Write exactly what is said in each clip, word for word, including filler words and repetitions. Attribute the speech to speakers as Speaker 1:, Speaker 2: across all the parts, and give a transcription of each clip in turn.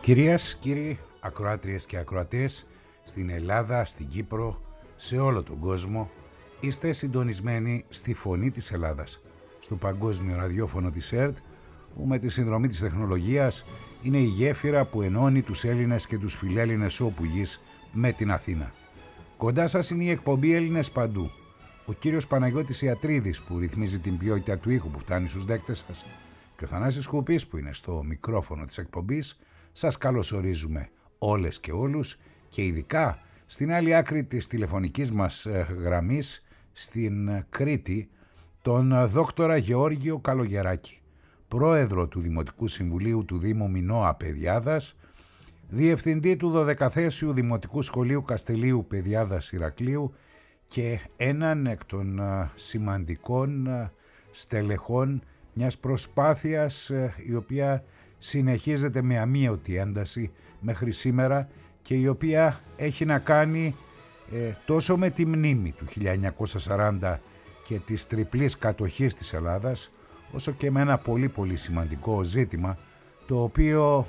Speaker 1: Κυρίες, κύριοι, ακροάτριες και ακροατές, στην Ελλάδα, στην Κύπρο, σε όλο τον κόσμο, είστε συντονισμένοι στη Φωνή της Ελλάδας, στο παγκόσμιο ραδιόφωνο της ΕΡΤ, που με τη συνδρομή της τεχνολογίας είναι η γέφυρα που ενώνει τους Έλληνες και τους φιλέλληνες όπου γης με την Αθήνα. Κοντά σας είναι η εκπομπή Έλληνες Παντού. Ο κύριος Παναγιώτης Ιατρίδης που ρυθμίζει την ποιότητα του ήχου που φτάνει στους δέκτες σας και ο Θανάσης Κουπής που είναι στο μικρόφωνο της εκπομπής. Σας καλωσορίζουμε όλες και όλους και ειδικά στην άλλη άκρη της τηλεφωνικής μας γραμμής στην Κρήτη τον δόκτορα Γεώργιο Καλογεράκη, πρόεδρο του Δημοτικού Συμβουλίου του Δήμου Μινώα Παιδιάδας, διευθυντή του δωδεκαθέσιου Δημοτικού Σχολείου Καστελίου Παιδιάδας Ηρακλείου και έναν εκ των σημαντικών στελεχών μιας προσπάθειας η οποία συνεχίζεται με αμύωτη ένταση μέχρι σήμερα και η οποία έχει να κάνει ε, τόσο με τη μνήμη του χίλια εννιακόσια σαράντα και της τριπλής κατοχής της Ελλάδας, όσο και με ένα πολύ πολύ σημαντικό ζήτημα το οποίο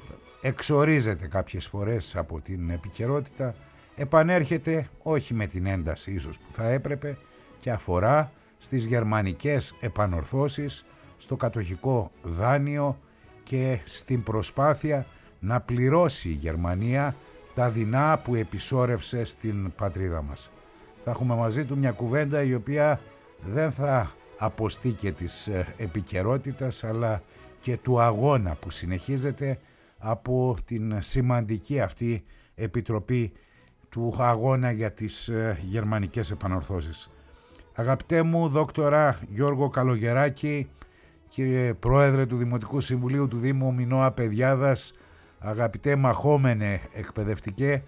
Speaker 1: εξορίζεται κάποιες φορές από την επικαιρότητα, επανέρχεται όχι με την ένταση ίσως που θα έπρεπε και αφορά στις γερμανικές επανορθώσεις, στο κατοχικό δάνειο και στην προσπάθεια να πληρώσει η Γερμανία τα δεινά που επισόρευσε στην πατρίδα μας. Θα έχουμε μαζί του μια κουβέντα η οποία δεν θα αποστεί και της επικαιρότητας αλλά και του αγώνα που συνεχίζεται από την σημαντική αυτή επιτροπή του αγώνα για τις γερμανικές επανορθώσεις. Αγαπητέ μου δόκτορα Γιώργο Καλογεράκη, κύριε Πρόεδρε του Δημοτικού Συμβουλίου του Δήμου Μινώα Παιδιάδας, αγαπητέ μαχόμενε εκπαιδευτικέ,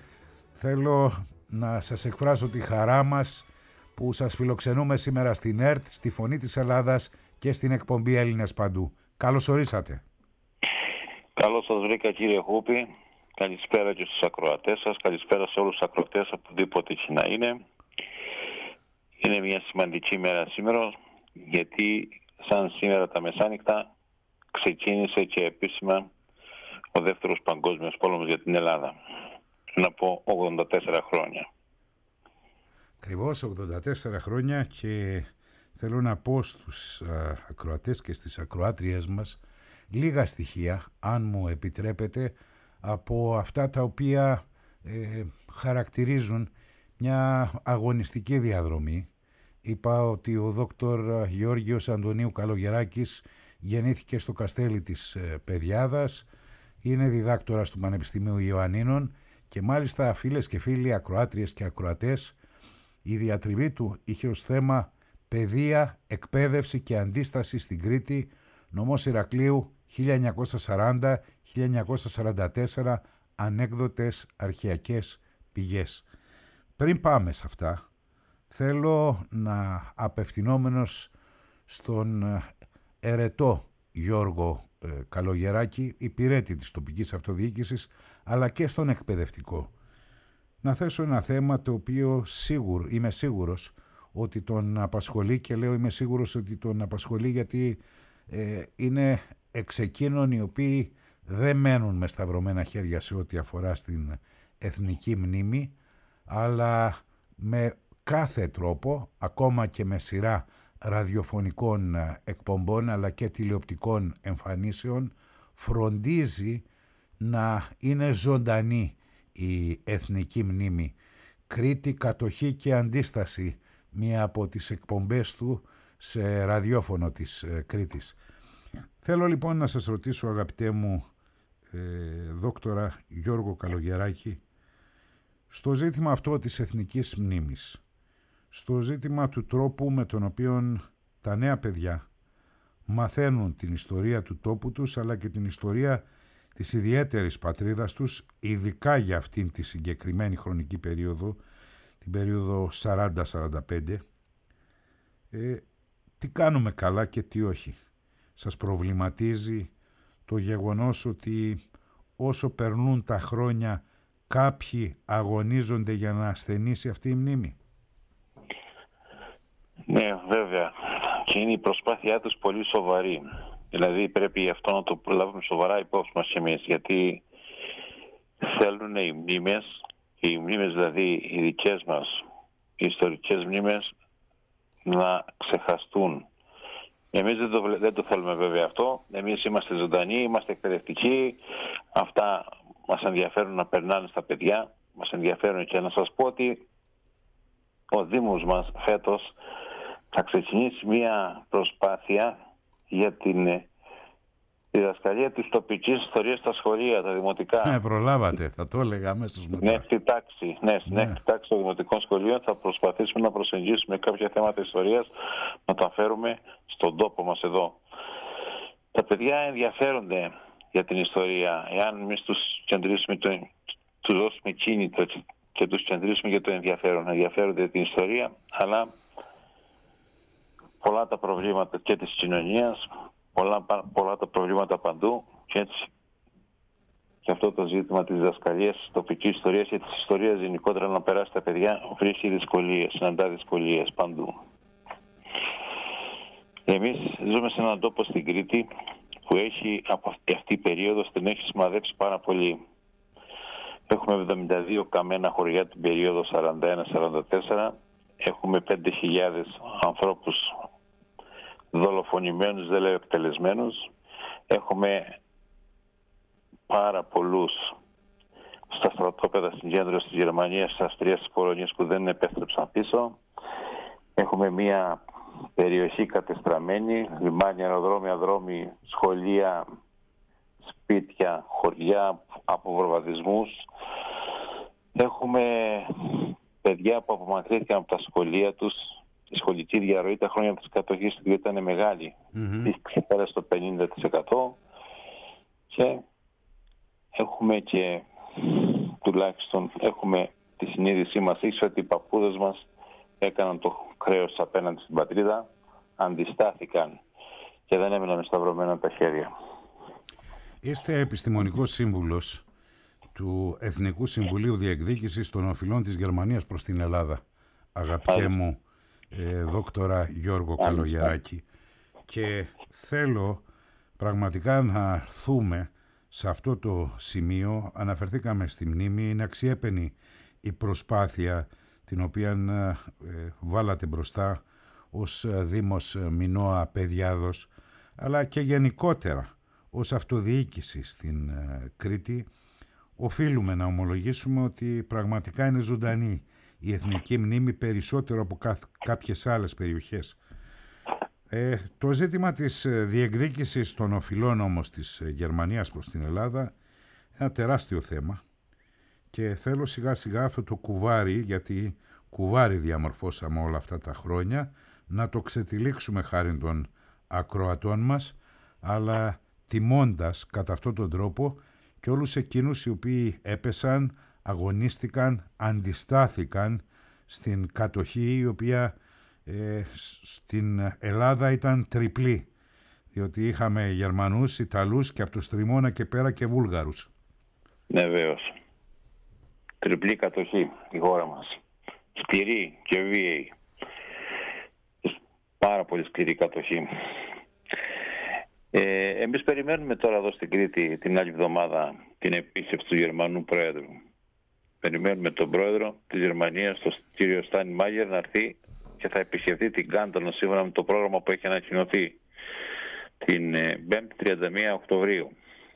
Speaker 1: θέλω να σας εκφράσω τη χαρά μας που σας φιλοξενούμε σήμερα στην ΕΡΤ, στη Φωνή της Ελλάδας και στην εκπομπή Έλληνες Παντού. Καλώς ορίσατε.
Speaker 2: Καλώς σας βρήκα κύριε Χούπη. Καλησπέρα και στους ακροατές σας. Καλησπέρα σε όλους τους ακροατές οπουδήποτε εκεί να είναι. Είναι μια σημαντική μέρα σήμερα γιατί σαν σήμερα τα μεσάνυχτα ξεκίνησε και επίσημα ο δεύτερος παγκόσμιος πόλεμος για την Ελλάδα. Να πω ογδόντα τέσσερα χρόνια.
Speaker 1: Ακριβώς ογδόντα τέσσερα χρόνια και θέλω να πω στους α, ακροατές και στις ακροάτριες μας λίγα στοιχεία, αν μου επιτρέπετε, από αυτά τα οποία ε, χαρακτηρίζουν μια αγωνιστική διαδρομή. Είπα ότι ο δόκτωρ Γεώργιος Αντωνίου Καλογεράκης γεννήθηκε στο Καστέλι της Παιδιάδας, είναι διδάκτορας του Πανεπιστημίου Ιωαννίνων και μάλιστα φίλες και φίλοι ακροάτριες και ακροατές, η διατριβή του είχε ως θέμα παιδεία, εκπαίδευση και αντίσταση στην Κρήτη, νομός Ηρακλείου χίλια εννιακόσια σαράντα με χίλια εννιακόσια σαράντα τέσσερα, ανέκδοτες αρχαιακές πηγές. Πριν πάμε σε αυτά, θέλω να απευθυνόμενος στον ερετό Γιώργο ε, Καλογεράκη, υπηρέτη της τοπικής αυτοδιοίκησης, αλλά και στον εκπαιδευτικό, να θέσω ένα θέμα το οποίο σίγουρο, είμαι σίγουρος ότι τον απασχολεί και λέω είμαι σίγουρος ότι τον απασχολεί γιατί ε, είναι εξ εκείνων οι οποίοι δεν μένουν με σταυρωμένα χέρια σε ό,τι αφορά στην εθνική μνήμη, αλλά με κάθε τρόπο, ακόμα και με σειρά ραδιοφωνικών εκπομπών αλλά και τηλεοπτικών εμφανίσεων, φροντίζει να είναι ζωντανή η εθνική μνήμη. Κρήτη, κατοχή και αντίσταση, μία από τις εκπομπές του σε ραδιόφωνο της Κρήτης. Θέλω λοιπόν να σας ρωτήσω, αγαπητέ μου ε, δόκτορα Γιώργο Καλογεράκη, στο ζήτημα αυτό της εθνικής μνήμης, στο ζήτημα του τρόπου με τον οποίο τα νέα παιδιά μαθαίνουν την ιστορία του τόπου τους αλλά και την ιστορία της ιδιαίτερης πατρίδας τους, ειδικά για αυτήν τη συγκεκριμένη χρονική περίοδο, την περίοδο σαράντα σαράντα πέντε, ε, τι κάνουμε καλά και τι όχι. Σας προβληματίζει το γεγονός ότι όσο περνούν τα χρόνια κάποιοι αγωνίζονται για να ασθενήσει αυτή η μνήμη?
Speaker 2: Ναι, βέβαια. Και είναι η προσπάθειά τους πολύ σοβαρή. Δηλαδή πρέπει αυτό να το λάβουμε σοβαρά υπόψη μας εμείς, γιατί θέλουν οι μνήμες, οι μνήμες δηλαδή οι δικές μας, οι ιστορικές μνήμες, να ξεχαστούν. Εμείς δεν το, δεν το θέλουμε βέβαια αυτό. Εμείς είμαστε ζωντανοί, είμαστε εκπαιδευτικοί. Αυτά μας ενδιαφέρουν να περνάνε στα παιδιά. Μας ενδιαφέρουν, και να σας πω ότι ο Δήμος μας φέτος θα ξεκινήσει μια προσπάθεια για την διδασκαλία της τοπικής ιστορίας στα σχολεία, τα δημοτικά.
Speaker 1: Ναι, προλάβατε, θα το έλεγα αμέσως μετά.
Speaker 2: Ναι, στη τάξη, ναι, στην
Speaker 1: Ναι.
Speaker 2: έκτη τάξη των δημοτικών σχολείων θα προσπαθήσουμε να προσεγγίσουμε κάποια θέματα ιστορίας, να τα φέρουμε στον τόπο μας εδώ. Τα παιδιά ενδιαφέρονται για την ιστορία. Εάν εμείς τους κεντρήσουμε, το, τους δώσουμε κίνητρο και τους κεντρήσουμε για το ενδιαφέρον, ενδιαφέρονται για την ιστορία, αλλά πολλά τα προβλήματα και της κοινωνίας, πολλά, πολλά τα προβλήματα παντού, και έτσι και αυτό το ζήτημα της διδασκαλίας της τοπικής ιστορίας και της ιστορίας γενικότερα να περάσει τα παιδιά βρίσκει δυσκολίες, συναντά δυσκολίες παντού. Εμείς ζούμε σε έναν τόπο στην Κρήτη που έχει, από αυτή, αυτή η περίοδος την έχει σημαδέψει πάρα πολύ. Έχουμε εβδομήντα δύο καμένα χωριά την περίοδο σαράντα ένα σαράντα τέσσερα. Έχουμε πέντε χιλιάδες ανθρώπους δολοφονημένους, δεν λέω εκτελεσμένους. Έχουμε πάρα πολλούς στα στρατόπεδα συγκέντρωση της Γερμανίας, της Αυστρίας, της Πολωνίας που δεν επέστρεψαν πίσω. Έχουμε μια περιοχή κατεστραμμένη, λιμάνια, αεροδρόμια, δρόμοι, σχολεία, σπίτια, χωριά από βομβαρδισμούς. Έχουμε παιδιά που απομακρύνθηκαν από τα σχολεία τους. Η σχολική διαρροή τα χρόνια της κατοχής ήταν μεγάλη. Mm-hmm. Είχε ξεπέρασε το πενήντα τοις εκατό και έχουμε και τουλάχιστον έχουμε τη συνείδησή μας ίσως ότι οι παππούδες μας έκαναν το χρέος απέναντι στην πατρίδα, αντιστάθηκαν και δεν έμειναν σταυρωμένα τα χέρια.
Speaker 1: Είστε επιστημονικός σύμβουλος του Εθνικού Συμβουλίου Διεκδίκησης των Οφειλών της Γερμανίας προς την Ελλάδα, αγαπητέ μου ε, δόκτορα Γιώργο Καλογεράκη, και θέλω πραγματικά να έρθουμε σε αυτό το σημείο. Αναφερθήκαμε στη μνήμη, είναι αξιέπαινη η προσπάθεια την οποία ε, βάλατε μπροστά ως Δήμος Μινώα Παιδιάδος, αλλά και γενικότερα ως αυτοδιοίκηση στην ε, Κρήτη. Οφείλουμε να ομολογήσουμε ότι πραγματικά είναι ζωντανή η εθνική μνήμη περισσότερο από κά- κάποιες άλλες περιοχές. Ε, το ζήτημα της διεκδίκησης των οφειλών όμως της Γερμανίας προς την Ελλάδα είναι ένα τεράστιο θέμα και θέλω σιγά σιγά αυτό το κουβάρι, γιατί κουβάρι διαμορφώσαμε όλα αυτά τα χρόνια, να το ξετυλίξουμε χάρη των ακροατών μας, αλλά τιμώντας κατά αυτόν τον τρόπο και όλους εκείνους οι οποίοι έπεσαν, αγωνίστηκαν, αντιστάθηκαν στην κατοχή η οποία ε, στην Ελλάδα ήταν τριπλή, διότι είχαμε Γερμανούς, Ιταλούς και από το Στριμώνα και πέρα και Βούλγαρους.
Speaker 2: Ναι, βέβαιος. Τριπλή κατοχή η χώρα μας. Σκληρή και βίαιη. Πάρα πολύ σκληρή κατοχή. Ε, εμείς περιμένουμε τώρα εδώ στην Κρήτη την άλλη εβδομάδα την επίσκεψη του Γερμανού Πρόεδρου. Περιμένουμε τον Πρόεδρο της Γερμανίας, τον κύριο Στάιν Μάγερ, να έρθει και θα επισκεφτεί την Κάντονο σύμφωνα με το πρόγραμμα που έχει ανακοινωθεί την πέμπτη τριάντα μία Οκτωβρίου.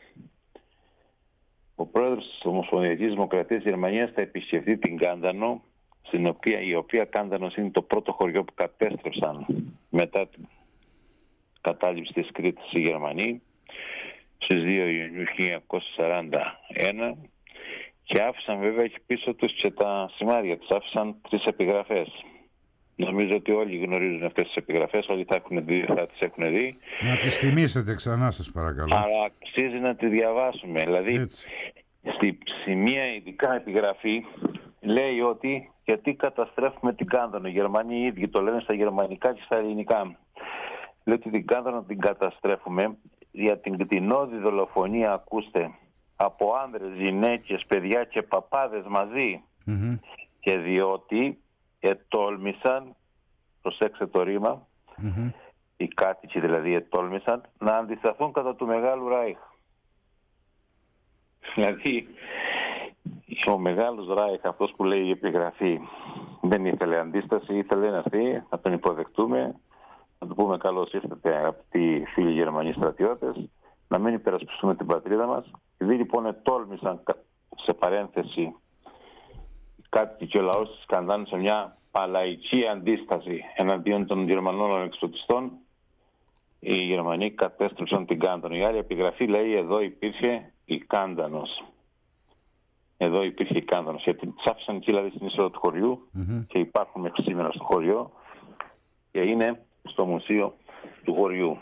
Speaker 2: Ο Πρόεδρος της Ομοσπονδιακής Δημοκρατίας της Γερμανίας θα επισκεφτεί την Κάντανο, στην οποία, η οποία Κάντανος είναι το πρώτο χωριό που κατέστρεψαν μετά την κατάληψη της Κρήτης οι Γερμανοί στις δύο Ιουνίου χίλια εννιακόσια σαράντα ένα, και άφησαν βέβαια εκεί πίσω τους και τα σημάδια τους, άφησαν τρεις επιγραφές. Νομίζω ότι όλοι γνωρίζουν αυτές τις επιγραφές, όλοι θα, έχουν δει, θα τις έχουν δει.
Speaker 1: Να τις θυμίσετε ξανά σας παρακαλώ.
Speaker 2: Αλλά αξίζει να τις διαβάσουμε. Δηλαδή,
Speaker 1: Έτσι.
Speaker 2: στη, στη μία ειδικά επιγραφή λέει ότι γιατί καταστρέφουμε την Κάντανο. Οι Γερμανοί οι ίδιοι το λένε στα γερμανικά και στα ελληνικά. Λέει ότι την Κάντανο την καταστρέφουμε για την κτηνώδη δολοφονία, ακούστε, από άνδρες, γυναίκες, παιδιά και παπάδες μαζί. Mm-hmm. Και διότι ετόλμησαν, προσέξτε το ρήμα, mm-hmm. οι κάτοικοι δηλαδή ετόλμησαν να αντισταθούν κατά του Μεγάλου Ράιχ. Δηλαδή ο μεγάλος Ράιχ, αυτός που λέει η επιγραφή, δεν ήθελε αντίσταση, ήθελε να έρθει, να τον υποδεχτούμε, να του πούμε καλώς ήρθατε αγαπητοί φίλοι Γερμανοί στρατιώτες, να μην υπερασπιστούμε την πατρίδα μας. Επειδή λοιπόν τόλμησαν σε παρένθεση κάτι και ο λαός της Κανδάνης σε μια παλαϊκή αντίσταση εναντίον των Γερμανών ανεξαρτητών, οι Γερμανοί κατέστρεψαν την Κάντανο. Η άλλη επιγραφή λέει εδώ υπήρχε η Κάντανος. Εδώ υπήρχε η Κάντανος. Γιατί τις άφησαν εκεί δηλαδή στην είσοδο του χωριού mm-hmm. και υπάρχουν μέχρι σήμερα στο χωριό και είναι στο μουσείο του χωριού.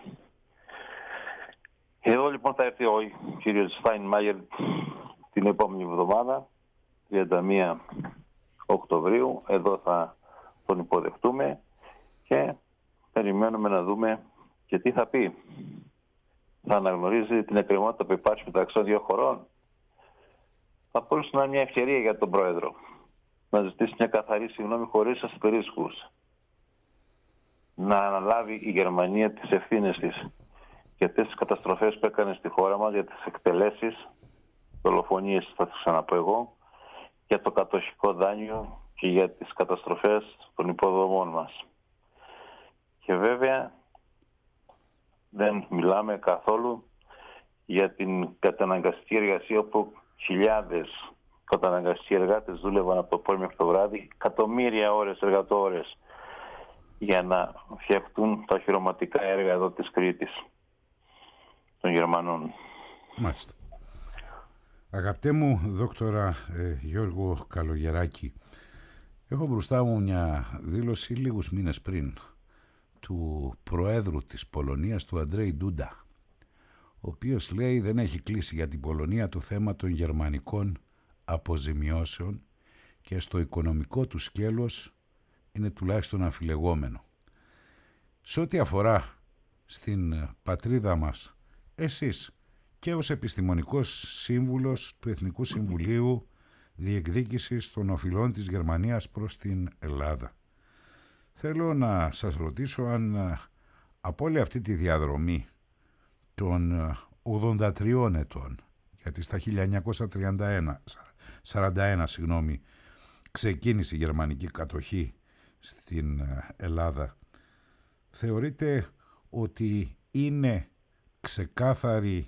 Speaker 2: Εδώ λοιπόν θα έρθει ο κύριος Στάινμάγερ την επόμενη εβδομάδα, τριάντα μία Οκτωβρίου. Εδώ θα τον υποδεχτούμε και περιμένουμε να δούμε και τι θα πει. Θα αναγνωρίζει την εκκρεμότητα που υπάρχει μεταξύ των δύο χωρών. Θα μπορούσε να είναι μια ευκαιρία για τον Πρόεδρο να ζητήσει μια καθαρή συγγνώμη χωρίς αστερίσκους. Να αναλάβει η Γερμανία τις ευθύνες της για τις καταστροφές που έκανε στη χώρα μας, για τις εκτελέσεις, δολοφονίες θα τις ξαναπώ εγώ, για το κατοχικό δάνειο και για τις καταστροφές των υποδομών μας. Και βέβαια δεν μιλάμε καθόλου για την καταναγκαστική εργασία όπου χιλιάδες καταναγκαστικοί εργάτες δούλευαν από το πρωί μέχρι το βράδυ, εκατομμύρια ώρες εργατόρες για να φτιαχτούν τα οχυρωματικά έργα εδώ της Κρήτης των Γερμανών.
Speaker 1: Μάλιστα. Αγαπητέ μου δόκτορα ε, Γιώργο Καλογεράκη, έχω μπροστά μου μια δήλωση λίγους μήνες πριν του Προέδρου της Πολωνίας, του Αντρέι Ντούντα, ο οποίος λέει δεν έχει κλείσει για την Πολωνία το θέμα των γερμανικών αποζημιώσεων και στο οικονομικό του σκέλος είναι τουλάχιστον αμφιλεγόμενο. Σε ό,τι αφορά στην πατρίδα μας, εσείς και ως επιστημονικός σύμβουλος του Εθνικού Συμβουλίου Διεκδίκησης των Οφειλών της Γερμανίας προς την Ελλάδα, θέλω να σας ρωτήσω αν από όλη αυτή τη διαδρομή των ογδόντα τριών ετών, γιατί στα χίλια εννιακόσια τριάντα ένα, σαράντα ένα συγγνώμη, ξεκίνησε η γερμανική κατοχή στην Ελλάδα, θεωρείτε ότι είναι ξεκάθαρη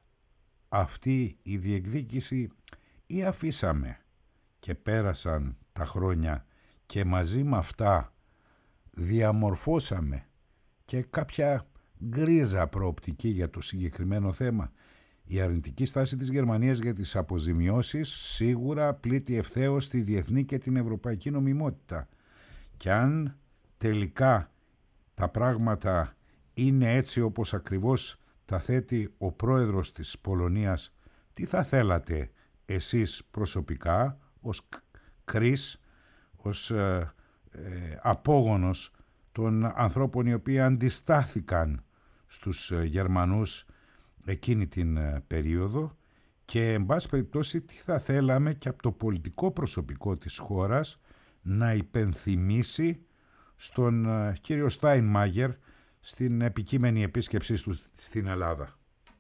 Speaker 1: αυτή η διεκδίκηση ή αφήσαμε και πέρασαν τα χρόνια και μαζί με αυτά διαμορφώσαμε και κάποια γκρίζα προοπτική για το συγκεκριμένο θέμα? Η αρνητική στάση της Γερμανίας για τις αποζημιώσεις σίγουρα πλήττει ευθέως τη διεθνή και την ευρωπαϊκή νομιμότητα. Και αν τελικά τα πράγματα είναι έτσι όπως ακριβώς τα θέτει ο πρόεδρος της Πολωνίας, τι θα θέλατε εσείς προσωπικά ως κρίς, ως ε, ε, απόγονος των ανθρώπων οι οποίοι αντιστάθηκαν στους Γερμανούς εκείνη την περίοδο, και εν πάση περιπτώσει τι θα θέλαμε και από το πολιτικό προσωπικό της χώρας να υπενθυμίσει στον κύριο Στάινμάγερ στην επικείμενη επίσκεψή του στην Ελλάδα?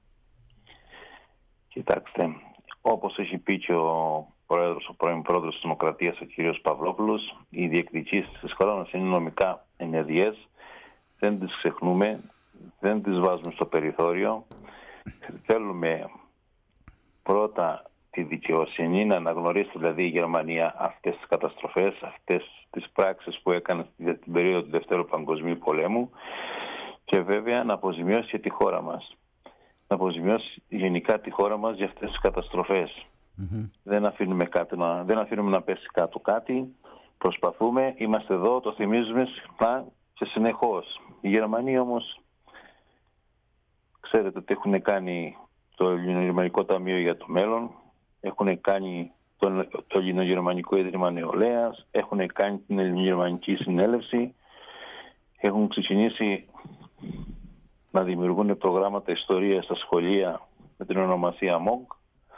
Speaker 2: Κοιτάξτε, όπως έχει πει και ο πρόεδρος, ο πρώην πρόεδρος της Δημοκρατίας, ο κύριος Παυλόπουλος, οι διεκδικήσεις της χώρας μας είναι νομικά ενιαδιές, δεν τις ξεχνούμε, δεν τις βάζουμε στο περιθώριο. Θέλουμε πρώτα τη δικαιοσύνη, να αναγνωρίσει δηλαδή η Γερμανία αυτές τις καταστροφές, αυτές τις πράξεις που έκανε για την περίοδο του Δευτέρου Παγκοσμίου Πολέμου, και βέβαια να αποζημιώσει και τη χώρα μας. Να αποζημιώσει γενικά τη χώρα μας για αυτές τις καταστροφές. Mm-hmm. Δεν αφήνουμε, κάτι να, δεν αφήνουμε να πέσει κάτω κάτι. Προσπαθούμε, είμαστε εδώ, το θυμίζουμε συχνά και συνεχώς. Οι Γερμανοί όμως, ξέρετε ότι έχουν κάνει το Ελληνογερμανικό Ταμείο για το Μέλλον, έχουν κάνει το, το Ελληνογερμανικό Ίδρυμα Νεολαίας, έχουν κάνει την Ελληνογερμανική Συνέλευση, έχουν ξεκινήσει να δημιουργούν προγράμματα ιστορίας στα σχολεία με την ονομασία ΜΟΚ.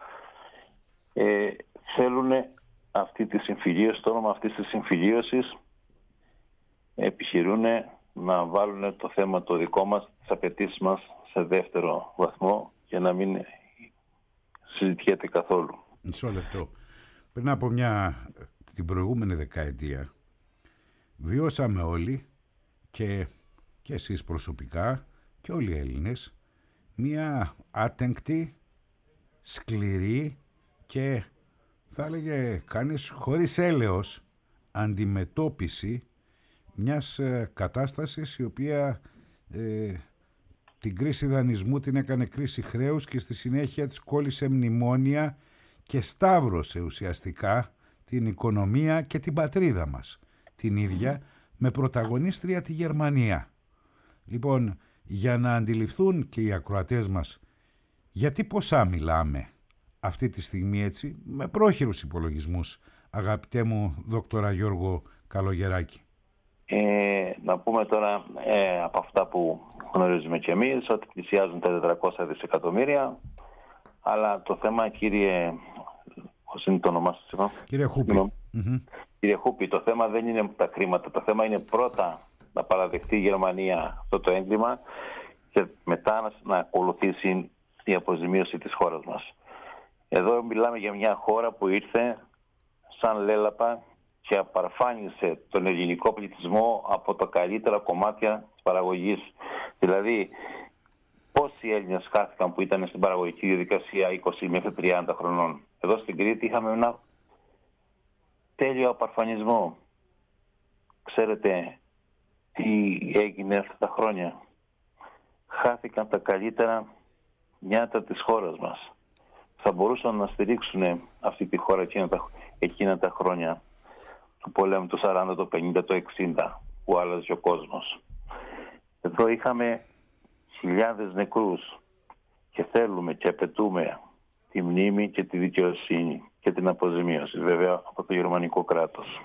Speaker 2: Ε, θέλουν αυτή τη συμφιλίωση, το όνομα αυτής της συμφιλίωσης επιχειρούν να βάλουν το θέμα το δικό μας, τις απαιτήσεις μας σε δεύτερο βαθμό, για να μην συζητιέται καθόλου.
Speaker 1: Μισό λεπτό. Πριν από μια, την προηγούμενη δεκαετία, βιώσαμε όλοι και, και εσείς προσωπικά και όλοι οι Έλληνες μια άτεγκτη, σκληρή και θα έλεγε κανείς χωρίς έλεος αντιμετώπιση μιας ε, κατάστασης η οποία ε, την κρίση δανεισμού την έκανε κρίση χρέους και στη συνέχεια της κόλλησε μνημόνια και σταύρωσε ουσιαστικά την οικονομία και την πατρίδα μας, την ίδια, με πρωταγωνίστρια τη Γερμανία. Λοιπόν, για να αντιληφθούν και οι ακροατές μας γιατί ποσά μιλάμε αυτή τη στιγμή έτσι, με πρόχειρους υπολογισμούς, αγαπητέ μου δόκτορα Γιώργο Καλογεράκη.
Speaker 2: Ε, να πούμε τώρα ε, από αυτά που γνωρίζουμε και εμείς ότι πλησιάζουν τα τετρακόσια δισεκατομμύρια, αλλά το θέμα, κύριε, πώς είναι το όνομά σας είπα?
Speaker 1: Κύριε Χούπη. Mm-hmm.
Speaker 2: Κύριε Χούπη, το θέμα δεν είναι τα χρήματα, το θέμα είναι πρώτα να παραδεχτεί η Γερμανία αυτό το έγκλημα και μετά να, να ακολουθήσει η αποζημίωση της χώρας μας. Εδώ μιλάμε για μια χώρα που ήρθε σαν λέλαπα και απαρφάνισε τον ελληνικό πληθυσμό από τα καλύτερα κομμάτια της παραγωγής. Δηλαδή, πόσοι Έλληνες χάθηκαν που ήταν στην παραγωγική διαδικασία είκοσι μέχρι τριάντα χρονών. Εδώ στην Κρήτη είχαμε ένα τέλειο απαρφανισμό. Ξέρετε τι έγινε αυτά τα χρόνια? Χάθηκαν τα καλύτερα νιάτα της χώρας μας. Θα μπορούσαν να στηρίξουν αυτή τη χώρα εκείνα τα, εκείνα τα χρόνια του πολέμου του σαράντα, το πενήντα, το εξήντα που άλλαζε ο κόσμος. Εδώ είχαμε χιλιάδες νεκρούς και θέλουμε και απαιτούμε τη μνήμη και τη δικαιοσύνη και την αποζημίωση βέβαια από το γερμανικό κράτος.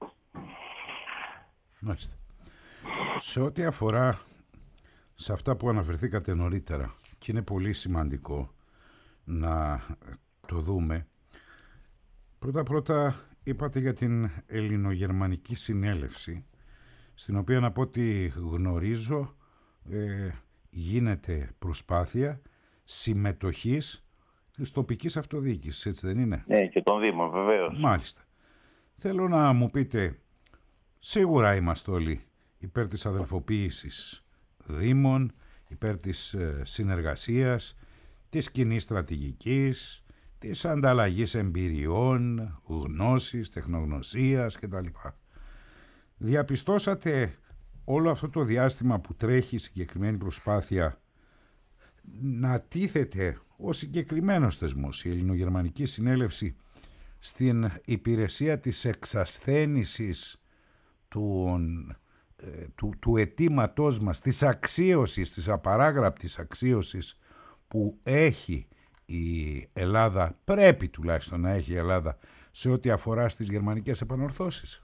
Speaker 1: Μάλιστα. Σε ό,τι αφορά σε αυτά που αναφερθήκατε νωρίτερα, και είναι πολύ σημαντικό να το δούμε, πρώτα-πρώτα είπατε για την Ελληνογερμανική Συνέλευση, στην οποία, να πω ότι γνωρίζω, ε, γίνεται προσπάθεια συμμετοχής της τοπικής αυτοδιοίκησης, έτσι δεν είναι?
Speaker 2: Ναι, και των Δήμων βεβαίως.
Speaker 1: Μάλιστα. Θέλω να μου πείτε, σίγουρα είμαστε όλοι υπέρ της αδελφοποίησης Δήμων, υπέρ της ε, συνεργασίας, της κοινής στρατηγικής, της ανταλλαγής εμπειριών, γνώσης, τεχνογνωσίας κτλ. Διαπιστώσατε όλο αυτό το διάστημα που τρέχει η συγκεκριμένη προσπάθεια να τίθεται ο συγκεκριμένος θεσμός, η Ελληνογερμανική Συνέλευση, στην υπηρεσία της εξασθένησης του, ε, του, του αιτήματός μας, της αξίωσης, της απαράγραπτης αξίωσης που έχει η Ελλάδα, πρέπει τουλάχιστον να έχει η Ελλάδα, σε ό,τι αφορά στις γερμανικές επανορθώσεις?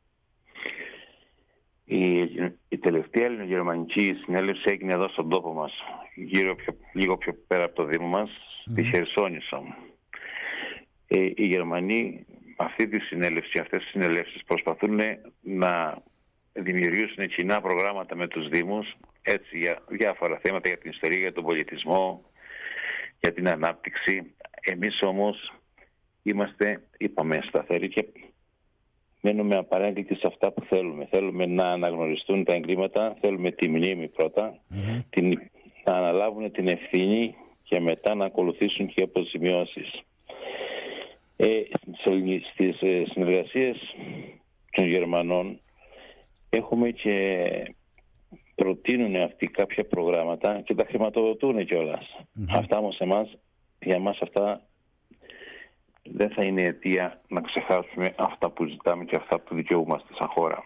Speaker 2: Η, η τελευταία Ελληνογερμανική Συνέλευση έγινε εδώ στον τόπο μας, γύρω πιο, λίγο πιο πέρα από το Δήμο μας, mm. στη Χερσόνησο. Ε, οι Γερμανοί αυτή τη συνέλευση, αυτές τις συνελεύσεις προσπαθούν να δημιουργήσουν κοινά προγράμματα με τους Δήμους, έτσι, για διάφορα θέματα, για την ιστορία, για τον πολιτισμό, για την ανάπτυξη. Εμείς όμως είμαστε, είπαμε, σταθεροί και μένουμε απαραίτητοι σε αυτά που θέλουμε. Θέλουμε να αναγνωριστούν τα εγκλήματα, θέλουμε τη μνήμη πρώτα, mm-hmm. την, να αναλάβουν την ευθύνη και μετά να ακολουθήσουν και αποζημιώσεις. Ε, στις συνεργασίες των Γερμανών έχουμε και προτείνουν αυτοί κάποια προγράμματα και τα χρηματοδοτούν κιόλας. Mm-hmm. Αυτά όμως εμάς, για μας αυτά δεν θα είναι αιτία να ξεχάσουμε αυτά που ζητάμε και αυτά που δικαιούμαστε σαν χώρα.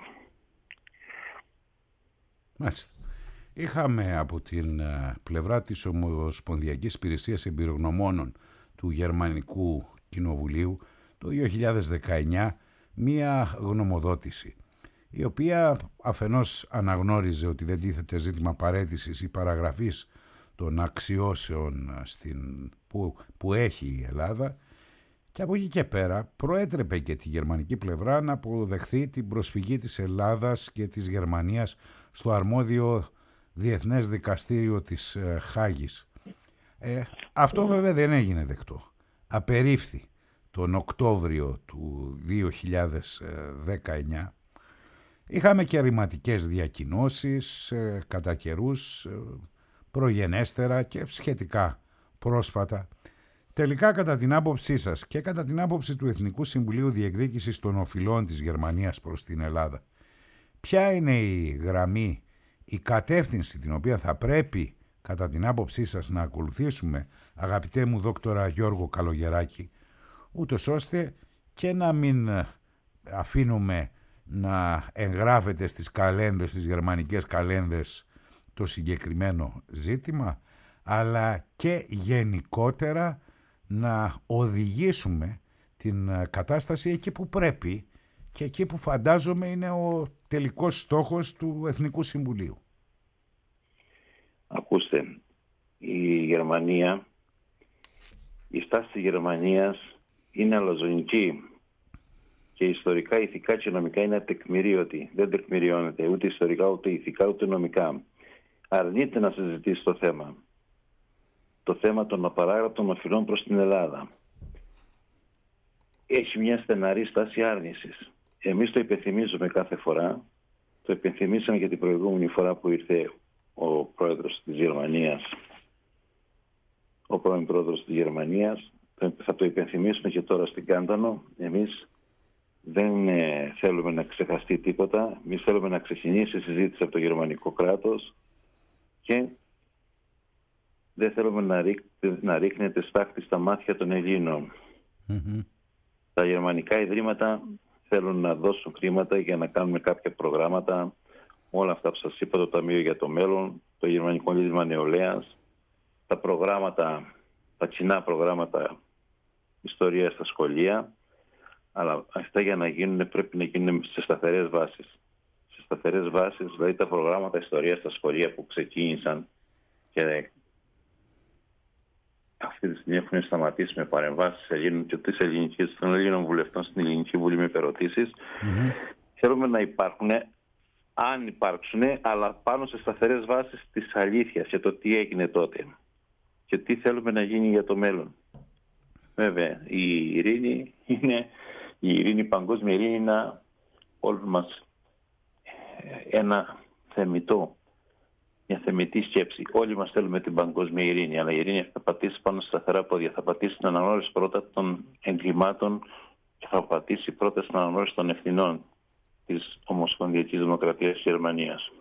Speaker 1: Μάλιστα. Είχαμε από την πλευρά της Ομοσπονδιακής Υπηρεσίας Εμπειρογνωμόνων του Γερμανικού Κοινοβουλίου το δύο χιλιάδες δεκαεννιά μία γνωμοδότηση, η οποία αφενός αναγνώριζε ότι δεν τίθεται ζήτημα παραίτησης ή παραγραφής των αξιώσεων στην, που, που έχει η Ελλάδα, και από εκεί και πέρα προέτρεπε και τη γερμανική πλευρά να αποδεχθεί την προσφυγή της Ελλάδας και της Γερμανίας στο αρμόδιο Διεθνές Δικαστήριο της Χάγης. Ε, αυτό βέβαια δεν έγινε δεκτό. Απερίφθη τον Οκτώβριο του δύο χιλιάδες δεκαεννιά, είχαμε και ρηματικές διακοινώσεις κατά καιρούς, προγενέστερα και σχετικά πρόσφατα. Τελικά, κατά την άποψή σας και κατά την άποψη του Εθνικού Συμβουλίου Διεκδίκησης των Οφειλών της Γερμανίας προς την Ελλάδα, ποια είναι η γραμμή, η κατεύθυνση την οποία θα πρέπει κατά την άποψή σας να ακολουθήσουμε, αγαπητέ μου δόκτορα Γιώργο Καλογεράκη, ούτως ώστε και να μην αφήνουμε να εγγράφεται στις καλένδες, στις γερμανικές καλένδες το συγκεκριμένο ζήτημα, αλλά και γενικότερα να οδηγήσουμε την κατάσταση εκεί που πρέπει και εκεί που φαντάζομαι είναι ο τελικός στόχος του Εθνικού Συμβουλίου.
Speaker 2: Ακούστε, η Γερμανία, η στάση της Γερμανίας είναι αλαζονική και ιστορικά, ηθικά και νομικά είναι ατεκμηρίωτη. Δεν τεκμηριώνεται ούτε ιστορικά, ούτε ηθικά, ούτε νομικά. Αρνείται να συζητήσει το θέμα. Το θέμα των απαράγραπτων οφειλών προς την Ελλάδα. Έχει μια στεναρή στάση άρνησης. Εμείς το υπενθυμίζουμε κάθε φορά. Το υπενθυμίσαμε και την προηγούμενη φορά που ήρθε ο πρόεδρος της Γερμανίας, ο πρώην πρόεδρος της Γερμανίας. Θα το υπενθυμίσουμε και τώρα στην Κάντανο. Εμείς δεν ε, θέλουμε να ξεχαστεί τίποτα. Εμείς θέλουμε να ξεκινήσει η συζήτηση από το γερμανικό κράτος και δεν θέλουμε να, ρίχ, να ρίχνεται στάχτη στα μάτια των Ελλήνων. Mm-hmm. Τα γερμανικά ιδρύματα θέλουν να δώσουν χρήματα για να κάνουμε κάποια προγράμματα. Όλα αυτά που σας είπα, το Ταμείο για το Μέλλον, το Γερμανικό Ίδρυμα Νεολαίας, τα προγράμματα, τα κοινά προγράμματα ιστορίας στα σχολεία. Αλλά αυτά για να γίνουν πρέπει να γίνουν σε σταθερές βάσεις. Σε σταθερές βάσεις, δηλαδή τα προγράμματα ιστορίας στα σχολεία που ξεκίνησαν και αυτή τη στιγμή έχουν σταματήσει με παρεμβάσεις Ελλήνων και της ελληνικής, των Ελλήνων βουλευτών στην Ελληνική Βουλή με ερωτήσεις. Mm-hmm. Θέλουμε να υπάρχουν, αν υπάρξουν, αλλά πάνω σε σταθερές βάσεις της αλήθειας για το τι έγινε τότε και τι θέλουμε να γίνει για το μέλλον. Βέβαια, η ειρήνη είναι, η ειρήνη, η παγκόσμια ειρήνη είναι όλους μας ένα θεμιτό, μια θεμιτή σκέψη. Όλοι μας θέλουμε την παγκόσμια ειρήνη, αλλά η ειρήνη θα πατήσει πάνω σε σταθερά πόδια. Θα πατήσει την αναγνώριση πρώτα των εγκλημάτων και θα πατήσει πρώτα στην αναγνώριση των ευθυνών της Ομοσπονδιακής Δημοκρατίας της Γερμανίας.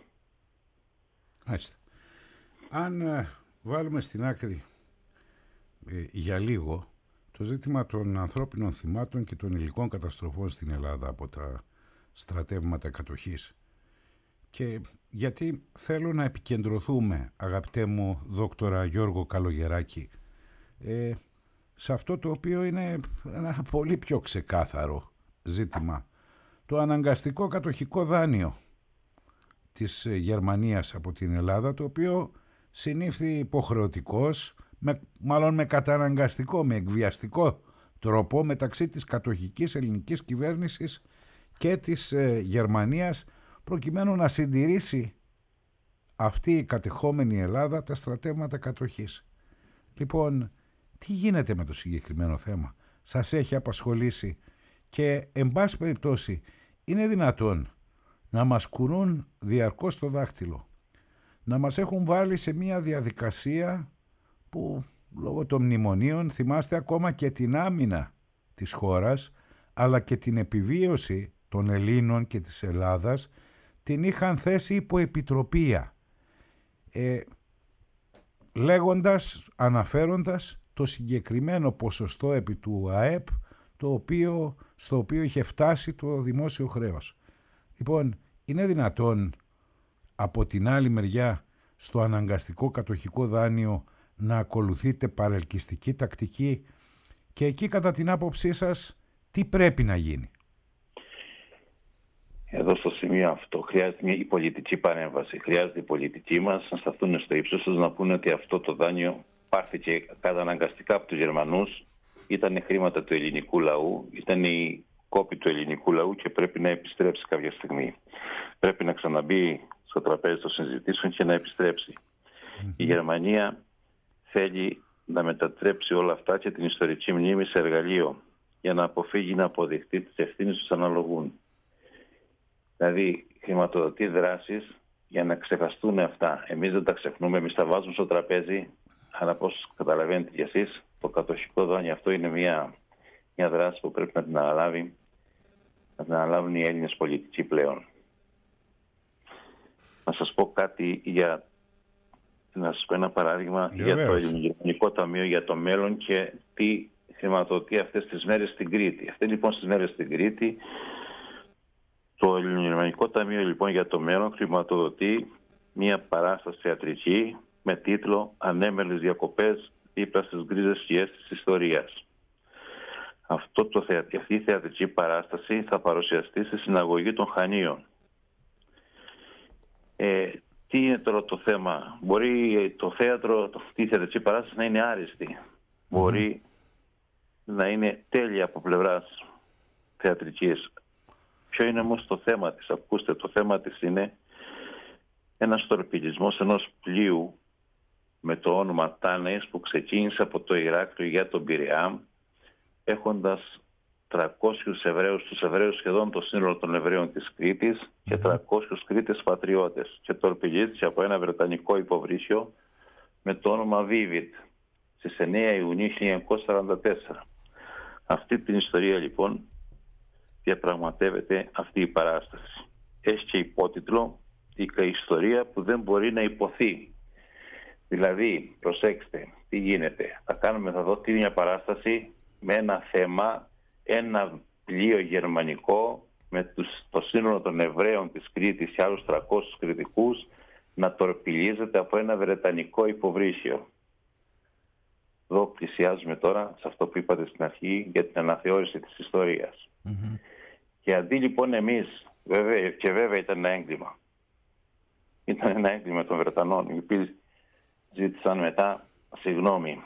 Speaker 1: Άστε. Αν ε, βάλουμε στην άκρη ε, για λίγο το ζήτημα των ανθρώπινων θυμάτων και των υλικών καταστροφών στην Ελλάδα από τα στρατεύματα κατοχής, και γιατί θέλω να επικεντρωθούμε, αγαπητέ μου δόκτορα Γιώργο Καλογεράκη, ε, σε αυτό το οποίο είναι ένα πολύ πιο ξεκάθαρο ζήτημα, το αναγκαστικό κατοχικό δάνειο της Γερμανίας από την Ελλάδα, το οποίο συνήφθη υποχρεωτικός, με, μάλλον με καταναγκαστικό, με εκβιαστικό τρόπο μεταξύ της κατοχικής ελληνικής κυβέρνησης και της ε, Γερμανίας, προκειμένου να συντηρήσει αυτή η κατεχόμενη Ελλάδα τα στρατεύματα κατοχής. Λοιπόν, τι γίνεται με το συγκεκριμένο θέμα? Σας έχει απασχολήσει και εν πάση περιπτώσει είναι δυνατόν να μας κουνούν διαρκώς το δάχτυλο, να μας έχουν βάλει σε μια διαδικασία που λόγω των μνημονίων, θυμάστε, ακόμα και την άμυνα της χώρας αλλά και την επιβίωση των Ελλήνων και της Ελλάδας την είχαν θέσει υπό επιτροπία, ε, λέγοντας, αναφέροντας το συγκεκριμένο ποσοστό επί του ΑΕΠ το οποίο, στο οποίο είχε φτάσει το δημόσιο χρέος. Λοιπόν, είναι δυνατόν από την άλλη μεριά στο αναγκαστικό κατοχικό δάνειο να ακολουθείτε παρελκυστική τακτική, και εκεί κατά την άποψή σας τι πρέπει να γίνει?
Speaker 2: Εδώ στο σημείο αυτό χρειάζεται μια πολιτική παρέμβαση. Χρειάζεται οι πολιτικοί μας να σταθούν στο ύψος τους, να πούνε ότι αυτό το δάνειο πάρθηκε καταναγκαστικά από τους Γερμανούς, ήταν χρήματα του ελληνικού λαού, ήταν η κόπη του ελληνικού λαού και πρέπει να επιστρέψει κάποια στιγμή. Πρέπει να ξαναμπεί στο τραπέζι των συζητήσεων και να επιστρέψει. Mm-hmm. Η Γερμανία θέλει να μετατρέψει όλα αυτά και την ιστορική μνήμη σε εργαλείο. για να αποφύγει να αποδειχτεί τις ευθύνες τους αναλογούν. Δηλαδή χρηματοδοτεί δράσεις για να ξεχαστούν αυτά. Εμείς δεν τα ξεχνούμε, εμείς τα βάζουμε στο τραπέζι, αλλά πώς καταλαβαίνετε κι εσείς, το κατοχικό δάνειο αυτό είναι μια, μια δράση που πρέπει να την αναλάβει, να την αναλάβουν οι Έλληνες πολιτικοί πλέον. Να σας πω κάτι για, να σας πω ένα παράδειγμα για, για το Ελληνικό Ταμείο για το μέλλον και τι χρηματοδοτεί αυτές τις μέρες στην Κρήτη. Αυτές λοιπόν στις μέρες στην Κρήτη, το Ελληνικό Ταμείο λοιπόν για το μέλλον χρηματοδοτεί μια παράσταση θεατρική με τίτλο «Ανέμελες διακοπές δίπλα στις γκρίζες σκιές της ιστορίας». Αυτό το, αυτή η θεατρική παράσταση θα παρουσιαστεί στη Συναγωγή των Χανίων. Ε, τι είναι τώρα το θέμα? Μπορεί το θέατρο, αυτή η θεατρική παράσταση να είναι άριστη. Mm-hmm. Μπορεί να είναι τέλεια από πλευράς θεατρικής. Ποιο είναι όμως το θέμα της? Ακούστε, το θέμα της είναι ένας τορπιλισμός ενός πλοίου με το όνομα Τάνεης που ξεκίνησε από το Ηράκλειο για τον Πειραιά, έχοντας τριακόσιους Εβραίους, τους Εβραίους σχεδόν το σύνολο των Εβραίων της Κρήτης και τριακόσιους Κρήτες πατριώτες, και τορπιλίστηκε από ένα βρετανικό υποβρύχιο με το όνομα Vivid στις εννέα Ιουνίου χίλια εννιακόσια σαράντα τέσσερα. Αυτή την ιστορία λοιπόν διαπραγματεύεται αυτή η παράσταση. Έχει και υπότιτλο «Η ιστορία που δεν μπορεί να υποθεί». Δηλαδή, προσέξτε τι γίνεται. Θα κάνουμε, θα δω μια παράσταση με ένα θέμα, ένα πλοίο γερμανικό με τους, το σύνολο των Εβραίων της Κρήτης και άλλους τριακόσιους κριτικούς να τορπιλίζεται από ένα βρετανικό υποβρύχιο. Εδώ πλησιάζουμε τώρα σε αυτό που είπατε στην αρχή για την αναθεώρηση της ιστορίας. Mm-hmm. Και αντί λοιπόν εμείς, βέβαια, και βέβαια ήταν ένα έγκλημα. Ήταν ένα έγκλημα των Βρετανών, οι οποίοι ζήτησαν μετά συγγνώμη.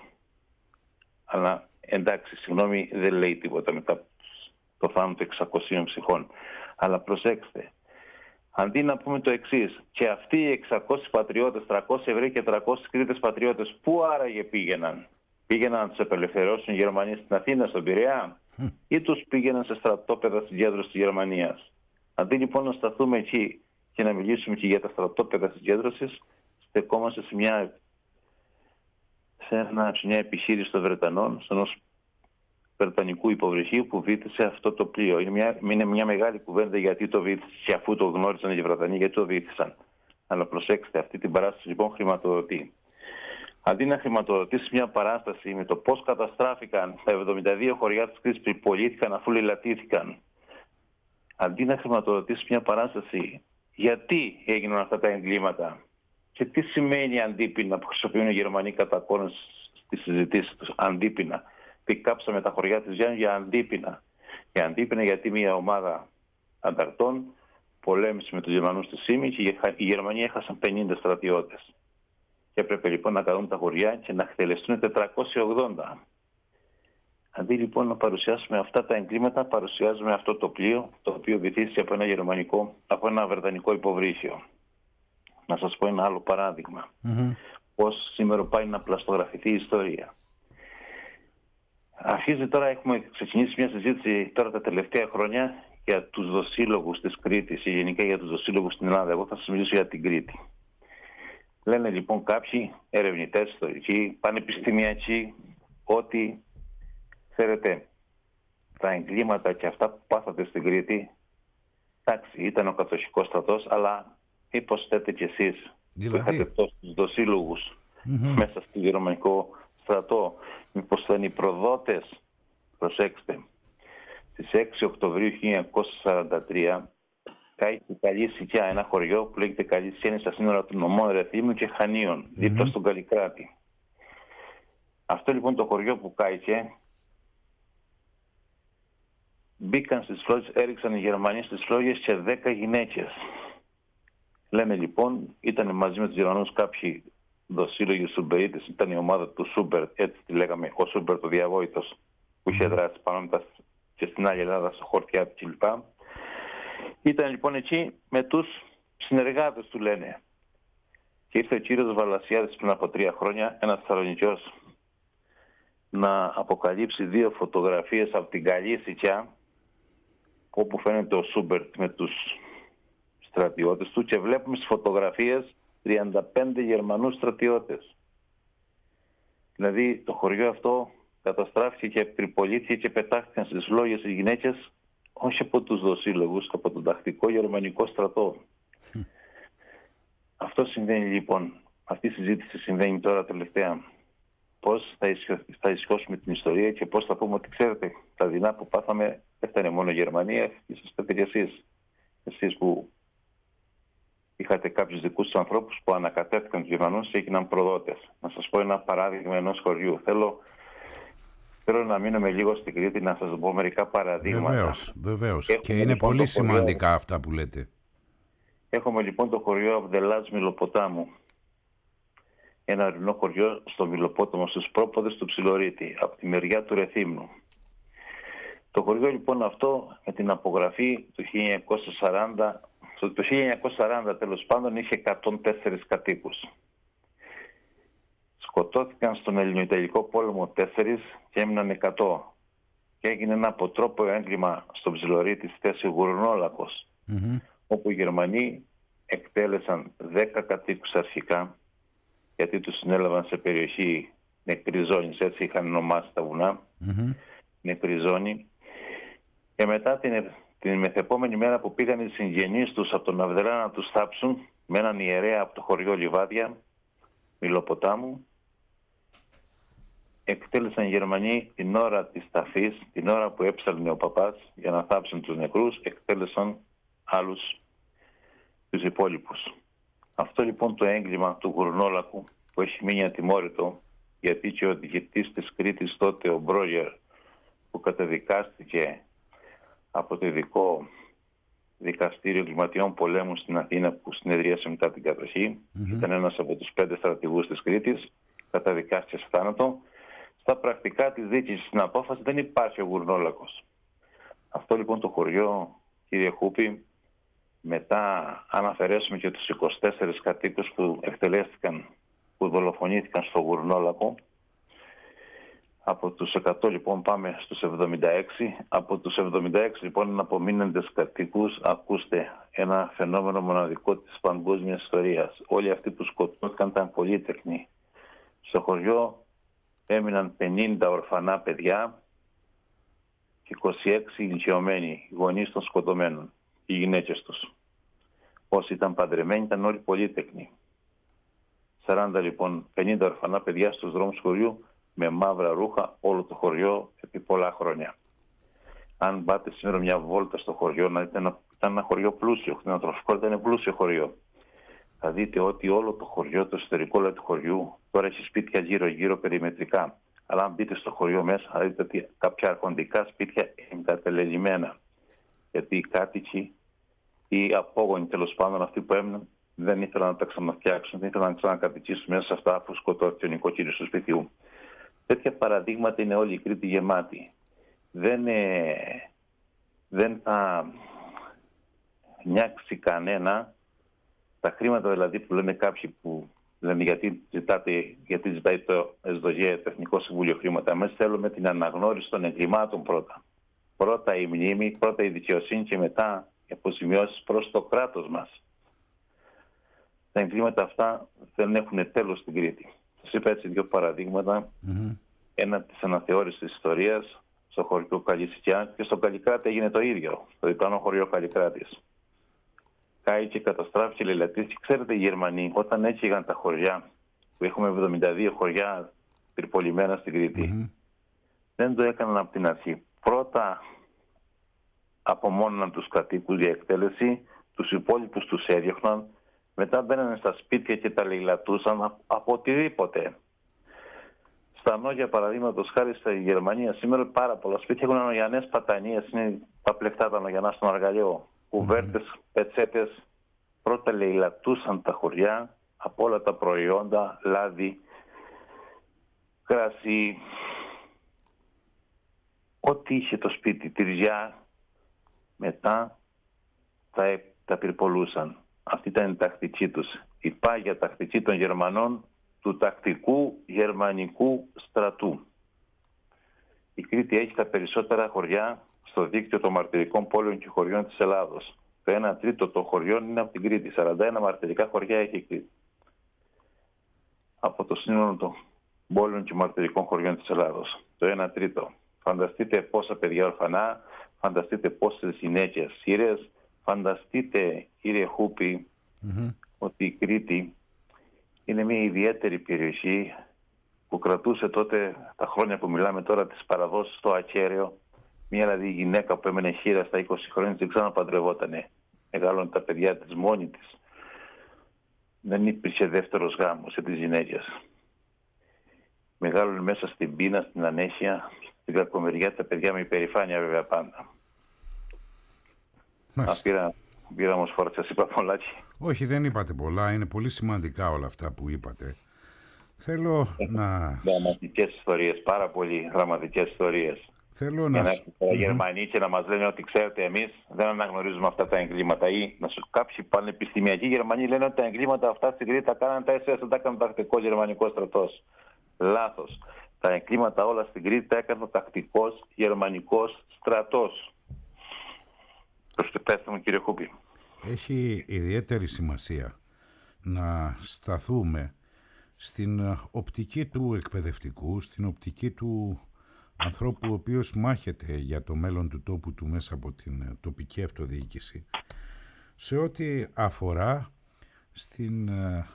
Speaker 2: Αλλά εντάξει, συγγνώμη δεν λέει τίποτα μετά το θάνατο εξακοσίων ψυχών. Αλλά προσέξτε, αντί να πούμε το εξής, και αυτοί οι εξακόσιοι πατριώτες, τριακόσιοι Εβραίοι και τριακόσιοι Κρήτες πατριώτες, πού άραγε πήγαιναν? Πήγαιναν να τους απελευθερώσουν οι Γερμανοί στην Αθήνα, στον Πειραιά, mm. ή τους πήγαιναν σε στρατόπεδα συγκέντρωσης της Γερμανίας? Αντί λοιπόν να σταθούμε εκεί και να μιλήσουμε και για τα στρατόπεδα συγκέντρωσης, στεκόμαστε σε μια, σε ένα, σε μια επιχείρηση των Βρετανών, σε ενός βρετανικού υποβρυχίου που βύθισε αυτό το πλοίο. Είναι μια, είναι μια μεγάλη κουβέντα γιατί το βύθισε, και αφού το γνώρισαν οι Βρετανοί, γιατί το βύθισαν. Αλλά προσέξτε, αυτή την παράσταση λοιπόν χρηματοδοτεί. Αντί να χρηματοδοτήσει μια παράσταση με το πώς καταστράφηκαν τα εβδομήντα δύο χωριά της Κρήτης που πωλήθηκαν αφού λαιλατήθηκαν, αντί να χρηματοδοτήσει μια παράσταση γιατί έγιναν αυτά τα εγκλήματα και τι σημαίνει αντίπεινα που χρησιμοποιούν οι Γερμανοί κατά κόρον στις συζητήσεις τους, αντίπεινα. Τι κάψαμε τα χωριά της Γιάννη για αντίπεινα. Για αντίπεινα γιατί μια ομάδα ανταρτών πολέμησε με τους Γερμανούς στη Σύμη και οι Γερμανοί έχασαν πενήντα στρατιώτες. Και έπρεπε λοιπόν να κάνουν τα χωριά και να εκτελεστούν τετρακόσια ογδόντα. Αντί λοιπόν να παρουσιάσουμε αυτά τα εγκλήματα, παρουσιάζουμε αυτό το πλοίο, το οποίο βυθίστηκε από ένα γερμανικό, από ένα βρετανικό υποβρύχιο. Να σας πω ένα άλλο παράδειγμα. Mm-hmm. Πώς σήμερα πάει να πλαστογραφηθεί η ιστορία. Αρχίζει τώρα, έχουμε ξεκινήσει μια συζήτηση τώρα τα τελευταία χρόνια για τους δοσύλλογους της Κρήτης ή γενικά για τους δοσύλλογους στην Ελλάδα. Εγώ θα σας μιλήσω για την Κρήτη. Λένε λοιπόν κάποιοι ερευνητές, ιστορικοί, πανεπιστημιακοί, ότι ξέρετε, τα εγκλήματα και αυτά που πάθατε στην Κρήτη, εντάξει, ήταν ο κατοχικός στρατός, αλλά μήπως θέτε κι εσείς δηλαδή που είχατε τόσους δοσύλλογους mm-hmm. μέσα στο γερμανικό στρατό, μήπως ήταν οι προδότες? Προσέξτε, στις έξι Οκτωβρίου χίλια εννιακόσια σαράντα τρία κάει η Καλύσσικιά, ένα χωριό που λέγεται Καλύσσικιά, είναι στα σύνορα των νομών Ρεθύμνου και Χανίων, mm-hmm. δίπλα στον Καλλικράτη. Αυτό λοιπόν το χωριό που κάηκε, μπήκαν στις φλόγες, έριξαν οι Γερμανοί στις φλόγες και δέκα γυναίκες. Λένε λοιπόν, ήταν μαζί με τους Γερμανούς κάποιοι δοσύλλογοι Σουμπερίτες, ήταν η ομάδα του Σούμπερ, έτσι τη λέγαμε, ο Σούμπερ το διαβόητος, που είχε δράσει πάνω μετά και στην άλλη Ελλάδα, στο χορτιά του κλπ. Ήταν λοιπόν εκεί με τους συνεργάτες του, λένε. Και ήρθε ο κύριος Βαλασιάδης πριν από τρία χρόνια, ένας Θεσσαλονικιός. να αποκαλύψει δύο φωτογραφίες από την Καλίσσικια, όπου φαίνεται ο Σούμπερτ με τους στρατιώτες του, και βλέπουμε στις φωτογραφίες τριάντα πέντε Γερμανούς στρατιώτες. Δηλαδή το χωριό αυτό καταστράφηκε και πυρπολήθηκε και πετάχτηκαν στις φλόγες οι γυναίκες, όχι από τους δοσύλλογους, από τον τακτικό γερμανικό στρατό. Mm. Αυτό συμβαίνει λοιπόν. Αυτή η συζήτηση συμβαίνει τώρα τελευταία. Πώς θα, ισχυ... θα ισχώσουμε την ιστορία και πώς θα πούμε ότι, ξέρετε, τα δεινά που πάθαμε δεν φτάνε μόνο η Γερμανία, είσαστε και εσείς. Εσείς που είχατε κάποιους δικούς τους ανθρώπους που ανακατεύτηκαν τους Γερμανούς και έγιναν προδότες. Να σας πω ένα παράδειγμα ενός χωριού. Θέλω, θέλω να μείνουμε λίγο στην Κρήτη, να σας πω μερικά παραδείγματα.
Speaker 1: Βεβαίως, βεβαίως. Και είναι λοιπόν πολύ σημαντικά χωριό... αυτά που λέτε.
Speaker 2: Έχουμε λοιπόν το χωριό Αβδελάζ Μιλοποτάμου. Ένα ορεινό χωριό στο Μιλοπόταμο, στους πρόποδες του Ψιλορίτη, από τη μεριά του Ρεθύμνου. Το χωριό λοιπόν αυτό, με την απογραφή του χίλια εννιακόσια σαράντα, το χίλια εννιακόσια σαράντα τέλος πάντων, είχε εκατόν τέσσερις κατοίκους. Σκοτώθηκαν στον Ελληνοϊταλικό πόλεμο τέσσερις και έμειναν εκατό. Και έγινε ένα αποτρόπαιο έγκλημα στο Ψιλορίτη, στη θέση Γουρνόλακος, mm-hmm. όπου οι Γερμανοί εκτέλεσαν δέκα κατοίκους αρχικά, γιατί τους συνέλαβαν σε περιοχή νεκρή ζώνης, έτσι είχαν ονομάσει τα βουνά, mm-hmm. νεκρή ζώνη. Και μετά την, την μεθεπόμενη μέρα που πήγαν οι συγγενείς τους από τον Αβδελά να τους θάψουν, με έναν ιερέα από το χωριό Λιβάδια, Μιλοποτάμου, εκτέλεσαν οι Γερμανοί την ώρα της ταφής, την ώρα που έψαλνε ο παπάς για να θάψουν τους νεκρούς, εκτέλεσαν άλλους τους υπόλοιπους. Αυτό λοιπόν το έγκλημα του Γουρνόλακου, που έχει μείνει ατιμόρυτο, γιατί και ο διοικητής της Κρήτης τότε, ο Μπρόγερ, που καταδικάστηκε από το ειδικό δικαστήριο εγκληματιών πολέμου στην Αθήνα, που συνεδρίασε μετά την κατοχή, mm-hmm. ήταν ένας από τους πέντε στρατηγούς της Κρήτης, καταδικάστηκε σε θάνατο. Στα πρακτικά της δίκης, στην απόφαση, δεν υπάρχει ο Γουρνόλακος. Αυτό λοιπόν το χωριό, κύριε Χούπη, μετά αν αφαιρέσουμε και τους είκοσι τέσσερις κατοίκους που εκτελέστηκαν, που δολοφονήθηκαν στο Γουρνόλακο, από τους εκατό λοιπόν πάμε στους εβδομήντα έξι. Από τους εβδομήντα έξι λοιπόν απομείνοντες κατοίκους, ακούστε, ένα φαινόμενο μοναδικό της παγκόσμιας ιστορίας. Όλοι αυτοί που σκοτώθηκαν ήταν πολύτεκνοι. Στο χωριό έμειναν πενήντα ορφανά παιδιά και είκοσι έξι ηλικιωμένοι, γονείς των σκοτωμένων, οι γυναίκες τους. Όσοι ήταν παντρεμένοι ήταν όλοι πολύτεκνοι. σαράντα λοιπόν, πενήντα ορφανά παιδιά στους δρόμους του χωριού, με μαύρα ρούχα, όλο το χωριό επί πολλά χρόνια. Αν πάτε σήμερα μια βόλτα στο χωριό, να δείτε, ένα, ήταν ένα χωριό πλούσιο, κτηνοτροφικό, ήταν πλούσιο χωριό. Θα δείτε ότι όλο το χωριό, το εσωτερικό όλο του χωριού, τώρα έχει σπίτια γύρω-γύρω περιμετρικά. Αλλά αν μπείτε στο χωριό μέσα, θα δείτε ότι κάποια αρχοντικά σπίτια είναι εγκατελελειμμένα. Γιατί οι κάτοικοι, οι απόγονοι τέλος πάντων, αυτοί που έμειναν, δεν ήθελαν να τα ξαναφτιάξουν, δεν ήθελαν να ξανακατοικήσουν μέσα σε αυτά που σκοτώθηκε ο νοικοκύρης του σπιτιού. Τέτοια παραδείγματα είναι όλη η Κρήτη γεμάτη. Δεν, ε, δεν θα νιάξει κανένα τα χρήματα δηλαδή που λένε κάποιοι που λένε γιατί, ζητάτε, γιατί ζητάει το ΕΣΔΟΓΕ, το Εθνικό Συμβούλιο χρήματα. Εμείς θέλουμε την αναγνώριση των εγκλημάτων πρώτα. Πρώτα η μνήμη, πρώτα η δικαιοσύνη και μετά οι αποζημιώσεις προς το κράτος μας. Τα εγκλήματα αυτά δεν έχουν τέλος στην Κρήτη. Σας είπα έτσι δύο παραδείγματα. Mm-hmm. Ένα της αναθεώρησης της ιστορίας στο χωριό Καλισσικιά, και στο Καλλικράτη έγινε το ίδιο, στο διπλανό χωριό Καλλικράτης. Κάει και καταστράφηκε, λελατίστηκε. Ξέρετε, οι Γερμανοί όταν έκυγαν τα χωριά, που έχουμε εβδομήντα δύο χωριά πυρπολιμένα στην Κρήτη, mm-hmm. δεν το έκαναν από την αρχή. Πρώτα απομόνωναν τους κατοίκους για εκτέλεση, τους υπόλοιπους τους έδιωχναν, μετά μπαίνανε στα σπίτια και τα λαιλατούσαν από οτιδήποτε. Στα Νόγια, παραδείγματος χάρη, στη Γερμανία σήμερα πάρα πολλά σπίτια έχουν ανογιανές πατανίες, είναι τα πλεκτά τα ανογιανά στον αργαλιό. Κουβέρτες, mm-hmm. πετσέτες, πρώτα λαιλατούσαν τα χωριά από όλα τα προϊόντα, λάδι, κρασί, ό,τι είχε το σπίτι, τυριά, μετά τα, τα πυρπολούσαν. Αυτή ήταν η τακτική τους, η πάγια τακτική των Γερμανών, του τακτικού γερμανικού στρατού. η Κρήτη έχει τα περισσότερα χωριά στο δίκτυο των μαρτυρικών πόλεων και χωριών της Ελλάδος. Το ένα τρίτο των χωριών είναι από την Κρήτη. σαράντα ένα μαρτυρικά χωριά έχει η Κρήτη. Από το σύνολο των πόλεων και μαρτυρικών χωριών της Ελλάδος. Το ένα τρίτο. Φανταστείτε πόσα παιδιά ορφανά, φανταστείτε πόσες γυναίκες σύρες, φανταστείτε, κύριε Χούπη, mm-hmm. ότι η Κρήτη είναι μια ιδιαίτερη περιοχή που κρατούσε τότε, τα χρόνια που μιλάμε τώρα, τις παραδόσεις στο ακέραιο. Μια δηλαδή γυναίκα που έμενε χείρα στα είκοσι χρόνια δεν ξαναπαντρευότανε. Μεγάλωνε τα παιδιά της μόνη της. Δεν υπήρχε δεύτερος γάμος σε τις γυναίκες. Μεγάλωνε μέσα στην πείνα, στην ανέχεια, στην κακομεριά, τα παιδιά με υπερηφάνεια βέβαια πάντα. Πήρα, πήρα όμως φορά, σας είπα πολλά.
Speaker 1: Όχι, δεν είπατε πολλά, είναι πολύ σημαντικά όλα αυτά που είπατε. Θέλω να...
Speaker 2: Δραματικές ιστορίες, πάρα πολύ δραματικές ιστορίες.
Speaker 1: Θέλω
Speaker 2: να...
Speaker 1: να...
Speaker 2: Οι Γερμανοί και να μας λένε ότι ξέρετε εμείς δεν αναγνωρίζουμε αυτά τα εγκλήματα. Ή να σου... κάποιοι πανεπιστημιακοί Γερμανοί λένε ότι τα εγκλήματα αυτά στην Κρήτη τα κάνανε τα ες ες, δεν τα έκανε ο τακτικός γερμανικός στρατός. Λάθος. Τα εγκλήματα όλα στην Κρήτη τα έκανε ο τακτικός γερμανικός στρατός. Πέστε μου, κύριε Χούπη.
Speaker 1: Έχει ιδιαίτερη σημασία να σταθούμε στην οπτική του εκπαιδευτικού, στην οπτική του ανθρώπου ο οποίος μάχεται για το μέλλον του τόπου του μέσα από την τοπική αυτοδιοίκηση, σε ό,τι αφορά στην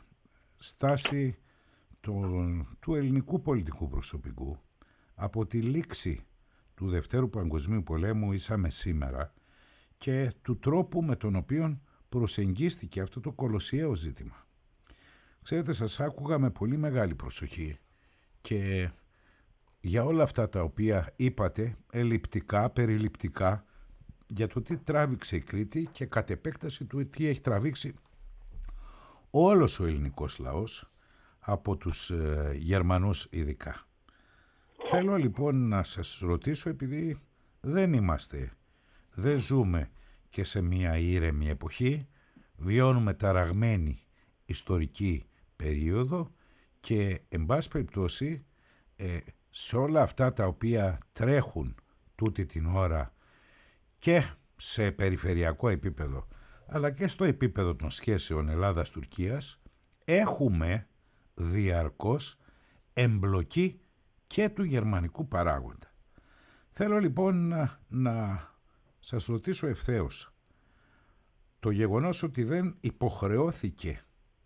Speaker 1: στάση του, του ελληνικού πολιτικού προσωπικού από τη λήξη του Δευτέρου Παγκοσμίου Πολέμου ήσαμε σήμερα και του τρόπου με τον οποίο προσεγγίστηκε αυτό το κολοσιαίο ζήτημα. Ξέρετε, σας άκουγα με πολύ μεγάλη προσοχή και για όλα αυτά τα οποία είπατε, ελλειπτικά, περιληπτικά, για το τι τράβηξε η Κρήτη και κατ' επέκταση του τι έχει τραβήξει όλος ο ελληνικός λαός από τους ε, Γερμανούς ειδικά. Θέλω λοιπόν να σας ρωτήσω, επειδή δεν είμαστε, δεν ζούμε και σε μια ήρεμη εποχή, βιώνουμε ταραγμένη ιστορική περίοδο και εν πάση περιπτώσει ε, σε όλα αυτά τα οποία τρέχουν τούτη την ώρα και σε περιφερειακό επίπεδο αλλά και στο επίπεδο των σχέσεων Ελλάδας-Τουρκίας έχουμε διαρκώς εμπλοκή και του γερμανικού παράγοντα. Θέλω λοιπόν να, να σας ρωτήσω ευθέως, το γεγονός ότι δεν υποχρεώθηκε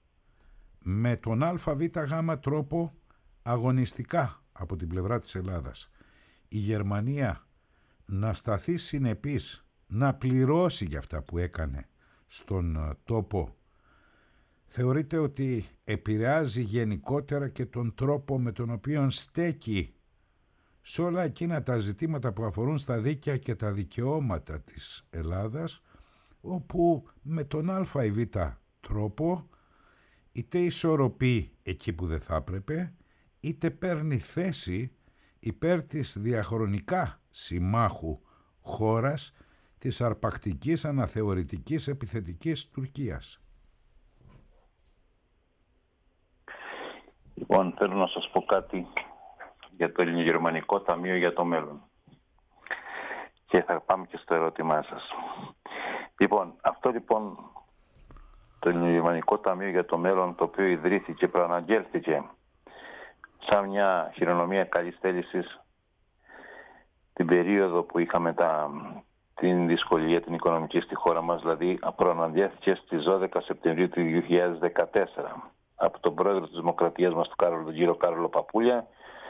Speaker 1: με τον ΑΒΓ τρόπο αγωνιστικά από την πλευρά της Ελλάδας η Γερμανία να σταθεί συνεπής, να πληρώσει για αυτά που έκανε στον τόπο, θεωρείτε ότι επηρεάζει γενικότερα και τον τρόπο με τον οποίο στέκει σε όλα εκείνα τα ζητήματα που αφορούν στα δίκαια και τα δικαιώματα της Ελλάδας, όπου με τον α ή β τρόπο είτε ισορροπεί εκεί που δεν θα έπρεπε, είτε παίρνει θέση υπέρ της διαχρονικά συμμάχου χώρας της αρπακτικής, αναθεωρητικής, επιθετικής Τουρκίας.
Speaker 2: Λοιπόν, θέλω να σας πω κάτι για το Ελληνογερμανικό Ταμείο για το μέλλον. Και θα πάμε και στο ερώτημά σας. Λοιπόν, αυτό λοιπόν το Ελληνογερμανικό Ταμείο για το μέλλον, το οποίο ιδρύθηκε, προαναγγέλθηκε σαν μια χειρονομία καλής θέλησης την περίοδο που είχαμε τα, την δυσκολία την οικονομική στη χώρα μας, δηλαδή προαναγγέλθηκε στις δώδεκα Σεπτεμβρίου του δύο χιλιάδες δεκατέσσερα από τον πρόεδρο της Δημοκρατίας μας, τον κύριο Κάρολο Παπούλια,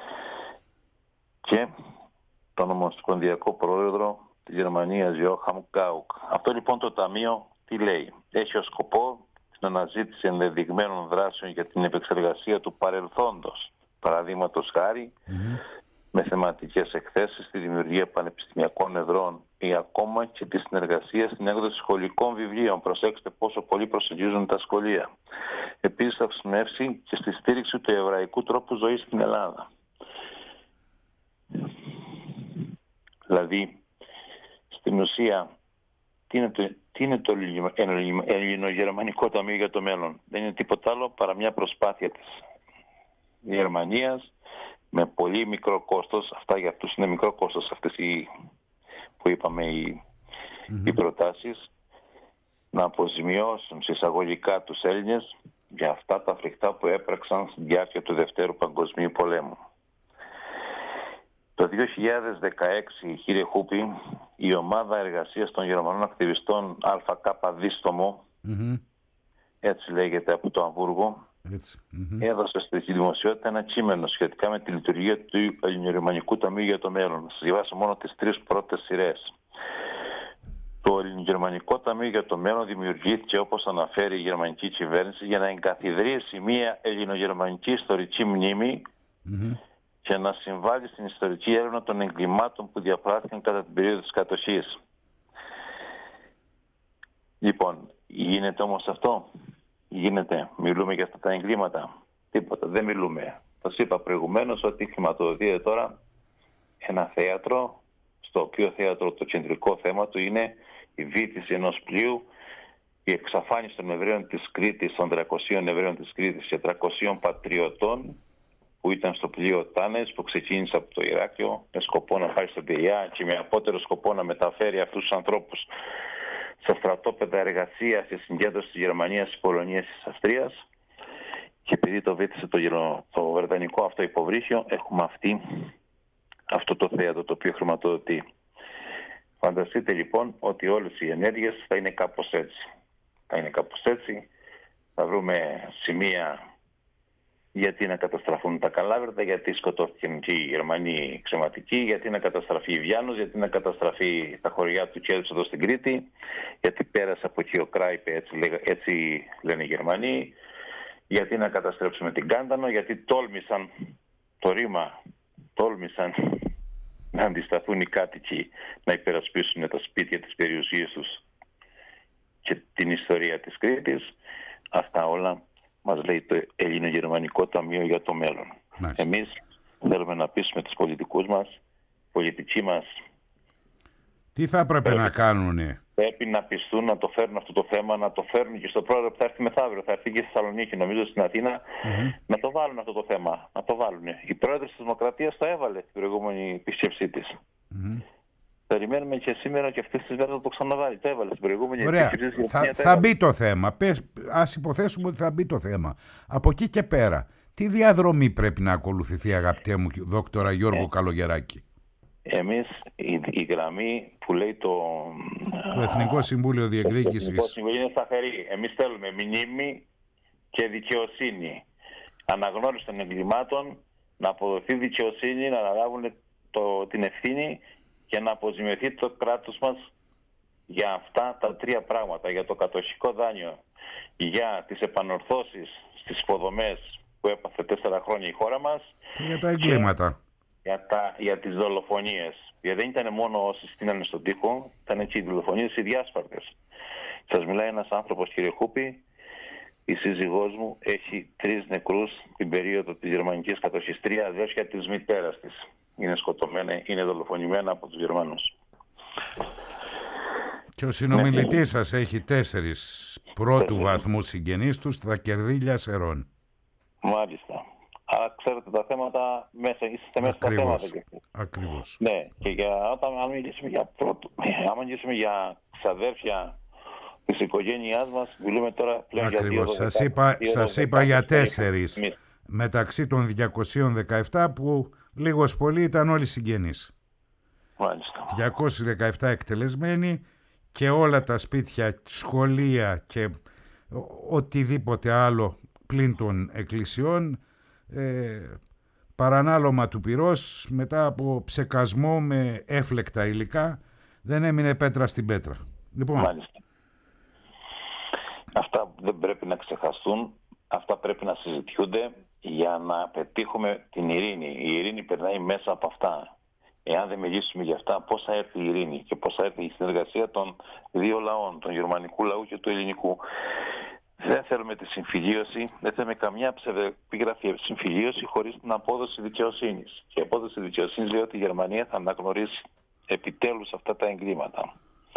Speaker 2: και τον ομοσπονδιακό πρόεδρο της Γερμανίας, Joachim Gauck. Αυτό λοιπόν το ταμείο τι λέει? Έχει ως σκοπό την αναζήτηση ενδεδειγμένων δράσεων για την επεξεργασία του παρελθόντος, παραδείγματος χάρη, mm-hmm. με θεματικές εκθέσεις, τη δημιουργία πανεπιστημιακών εδρών ή ακόμα και τη συνεργασία στην έκδοση σχολικών βιβλίων. Προσέξτε πόσο πολύ προσεγγίζουν τα σχολεία. Επίσης θα χρησιμεύσει και στη στήριξη του εβραϊκού τρόπου ζωής στην Ελλάδα. Δηλαδή, στην ουσία, τι είναι το, τι είναι το Ελληνογερμανικό Ταμείο για το μέλλον? Δεν είναι τίποτα άλλο παρά μια προσπάθεια της Γερμανίας με πολύ μικρό κόστος, αυτά για αυτούς είναι μικρό κόστος αυτές οι, που είπαμε οι, mm-hmm. οι προτάσεις, να αποζημιώσουν σε εισαγωγικά τους Έλληνες για αυτά τα φρικτά που έπραξαν στη διάρκεια του Δευτέρου Παγκοσμίου Πολέμου. Το δύο χιλιάδες δεκαέξι, κύριε Χούπη, η ομάδα εργασίας των Γερμανών ακτιβιστών ΑΚ Δίστομο, mm-hmm. έτσι λέγεται, από το Αμβούργο, mm-hmm. έδωσε στη δημοσιότητα ένα κείμενο σχετικά με τη λειτουργία του Ελληνογερμανικού Ταμείου για το μέλλον. Σας διαβάσω μόνο τις τρεις πρώτες σειρές. Το Ελληνογερμανικό Ταμείο για το μέλλον δημιουργήθηκε, όπως αναφέρει η γερμανική κυβέρνηση, για να εγκαθιδρύσει μια ελληνογερμανική ιστορική μνήμη mm-hmm. και να συμβάλλει στην ιστορική έρευνα των εγκλημάτων που διαπράχθηκαν κατά την περίοδο της κατοχής. Λοιπόν, γίνεται όμως αυτό? Γίνεται? Μιλούμε για αυτά τα εγκλήματα? Τίποτα, δεν μιλούμε. Σας είπα προηγουμένως ότι χρηματοδοτείται τώρα ένα θέατρο, στο οποίο θέατρο το κεντρικό θέμα του είναι η βύθιση ενός πλοίου, η εξαφάνιση των Εβραίων της Κρήτης, των τριακοσίων Εβραίων της Κρήτης και τριακοσίων πατριωτών που ήταν στο πλοίο Τάνες, που ξεκίνησε από το Ηράκλειο με σκοπό να πάει στον Πειραιά και με απότερο σκοπό να μεταφέρει αυτούς τους ανθρώπους στα στρατόπεδα εργασίας και συγκέντρωση της Γερμανίας, της Πολωνίας και της Αυστρίας. Και επειδή το βύθισε το, το βρετανικό αυτό υποβρύχιο, έχουμε αυτή, αυτό το θέατρο το οποίο χρηματοδοτεί. Φανταστείτε λοιπόν ότι όλες οι ενέργειες θα είναι κάπως έτσι. Θα είναι κάπως έτσι. Θα βρούμε σημεία γιατί να καταστραφούν τα Καλάβρητα, γιατί σκοτώθηκαν και οι Γερμανοί ξεματικοί, γιατί να καταστραφεί η Βιάνος, γιατί να καταστραφεί τα χωριά του Κέλτς εδώ στην Κρήτη, γιατί πέρασε από εκεί ο Κράιπε, έτσι, έτσι λένε οι Γερμανοί, γιατί να καταστρέψουμε την Κάντανο, γιατί τόλμησαν το ρήμα, τόλμησαν να αντισταθούν οι κάτοικοι να υπερασπίσουν τα σπίτια της περιουσίας τους και την ιστορία της Κρήτης. Αυτά όλα μας λέει το Ελληνογερμανικό Ταμείο για το μέλλον. Μάλιστα. Εμείς θέλουμε να πείσουμε τους πολιτικούς μας, πολιτικοί μας.
Speaker 1: Τι θα έπρεπε πρέπει, να κάνουνε?
Speaker 2: Πρέπει να πιστούν να το φέρουν αυτό το θέμα, να το φέρουν και στο πρόγραμμα που θα έρθει μεθαύριο. Θα έρθει και στη Θεσσαλονίκη, νομίζω στην Αθήνα, mm-hmm. να το βάλουν αυτό το θέμα. Να το βάλουν. Η πρόεδρος της Δημοκρατίας το έβαλε την προηγούμενη επίσκεψή της. Mm-hmm. Περιμένουμε και σήμερα και αυτές τις μέρες να το ξαναβάλει. Το έβαλε στην προηγούμενη επίσκεψή της.
Speaker 1: Θα, θα μπει το θέμα. Πες, ας υποθέσουμε ότι θα μπει το θέμα. Από εκεί και πέρα, τι διαδρομή πρέπει να ακολουθηθεί, αγαπητέ μου δόκτωρα Γιώργο ε. Καλογεράκη?
Speaker 2: Εμείς η, η γραμμή που λέει το,
Speaker 1: το Εθνικό Συμβούλιο Διεκδίκησης, το Εθνικό
Speaker 2: Συμβούλιο είναι σταθερή. Εμείς θέλουμε μνήμη και δικαιοσύνη. Αναγνώριση των εγκλημάτων, να αποδοθεί δικαιοσύνη, να αναλάβουν το, την ευθύνη και να αποζημιωθεί το κράτος μας για αυτά τα τρία πράγματα. Για το κατοχικό δάνειο, για τις επανορθώσεις στις υποδομές που έπαθε τέσσερα χρόνια η χώρα μας
Speaker 1: και για τα εγκλήματα.
Speaker 2: Για, τα, για τις δολοφονίες. Γιατί δεν ήταν μόνο όσοι στείνανε στον τοίχο, ήταν και οι δολοφονίες οι διάσπαρτες. Σας μιλάει ένας άνθρωπος, κύριε Χούπη, η σύζυγός μου έχει τρεις νεκρούς την περίοδο της γερμανικής κατοχής. Τρία αδέρφια της μητέρας της είναι σκοτωμένα, είναι δολοφονημένα από τους Γερμανούς.
Speaker 1: Και ο συνομιλητής σας έχει τέσσερις πρώτου βαθμού συγγενείς τους στα Κερδίλια Σερών. Μάλιστα.
Speaker 2: Αλλά ξέρετε τα θέματα μέσα, είστε μέσα στα θέματα.
Speaker 1: Ακριβώς.
Speaker 2: Ναι, και για, όταν αν μιλήσουμε για πρώτο, αν μιλήσουμε για ξαδέρφια της οικογένειάς μας, μιλούμε τώρα πλέον
Speaker 1: Ακριβώς.
Speaker 2: για δύο.
Speaker 1: Σας είπα, σας είπα για τέσσερις εμείς. Μεταξύ των διακοσίων δεκαεπτά που λίγος πολύ ήταν όλοι συγγενείς.
Speaker 2: Μάλιστα.
Speaker 1: διακόσιοι δεκαεπτά εκτελεσμένοι και όλα τα σπίτια, σχολεία και οτιδήποτε άλλο πλην των εκκλησιών, Ε, παρανάλωμα του πυρός, μετά από ψεκασμό με έφλεκτα υλικά, δεν έμεινε πέτρα στην πέτρα. Λοιπόν.
Speaker 2: Μάλιστα. Αυτά δεν πρέπει να ξεχαστούν, αυτά πρέπει να συζητιούνται για να πετύχουμε την ειρήνη. Η ειρήνη περνάει μέσα από αυτά. Εάν δεν μιλήσουμε για αυτά, πώς θα έρθει η ειρήνη και πώς θα έρθει η συνεργασία των δύο λαών, του γερμανικού λαού και του ελληνικού. Δεν θέλουμε τη συμφιλίωση, δεν θέλουμε καμιά ψευδεπίγραφη συμφιλίωση χωρίς την απόδοση δικαιοσύνης. Και η απόδοση δικαιοσύνης λέει ότι η Γερμανία θα αναγνωρίσει επιτέλους αυτά τα εγκλήματα.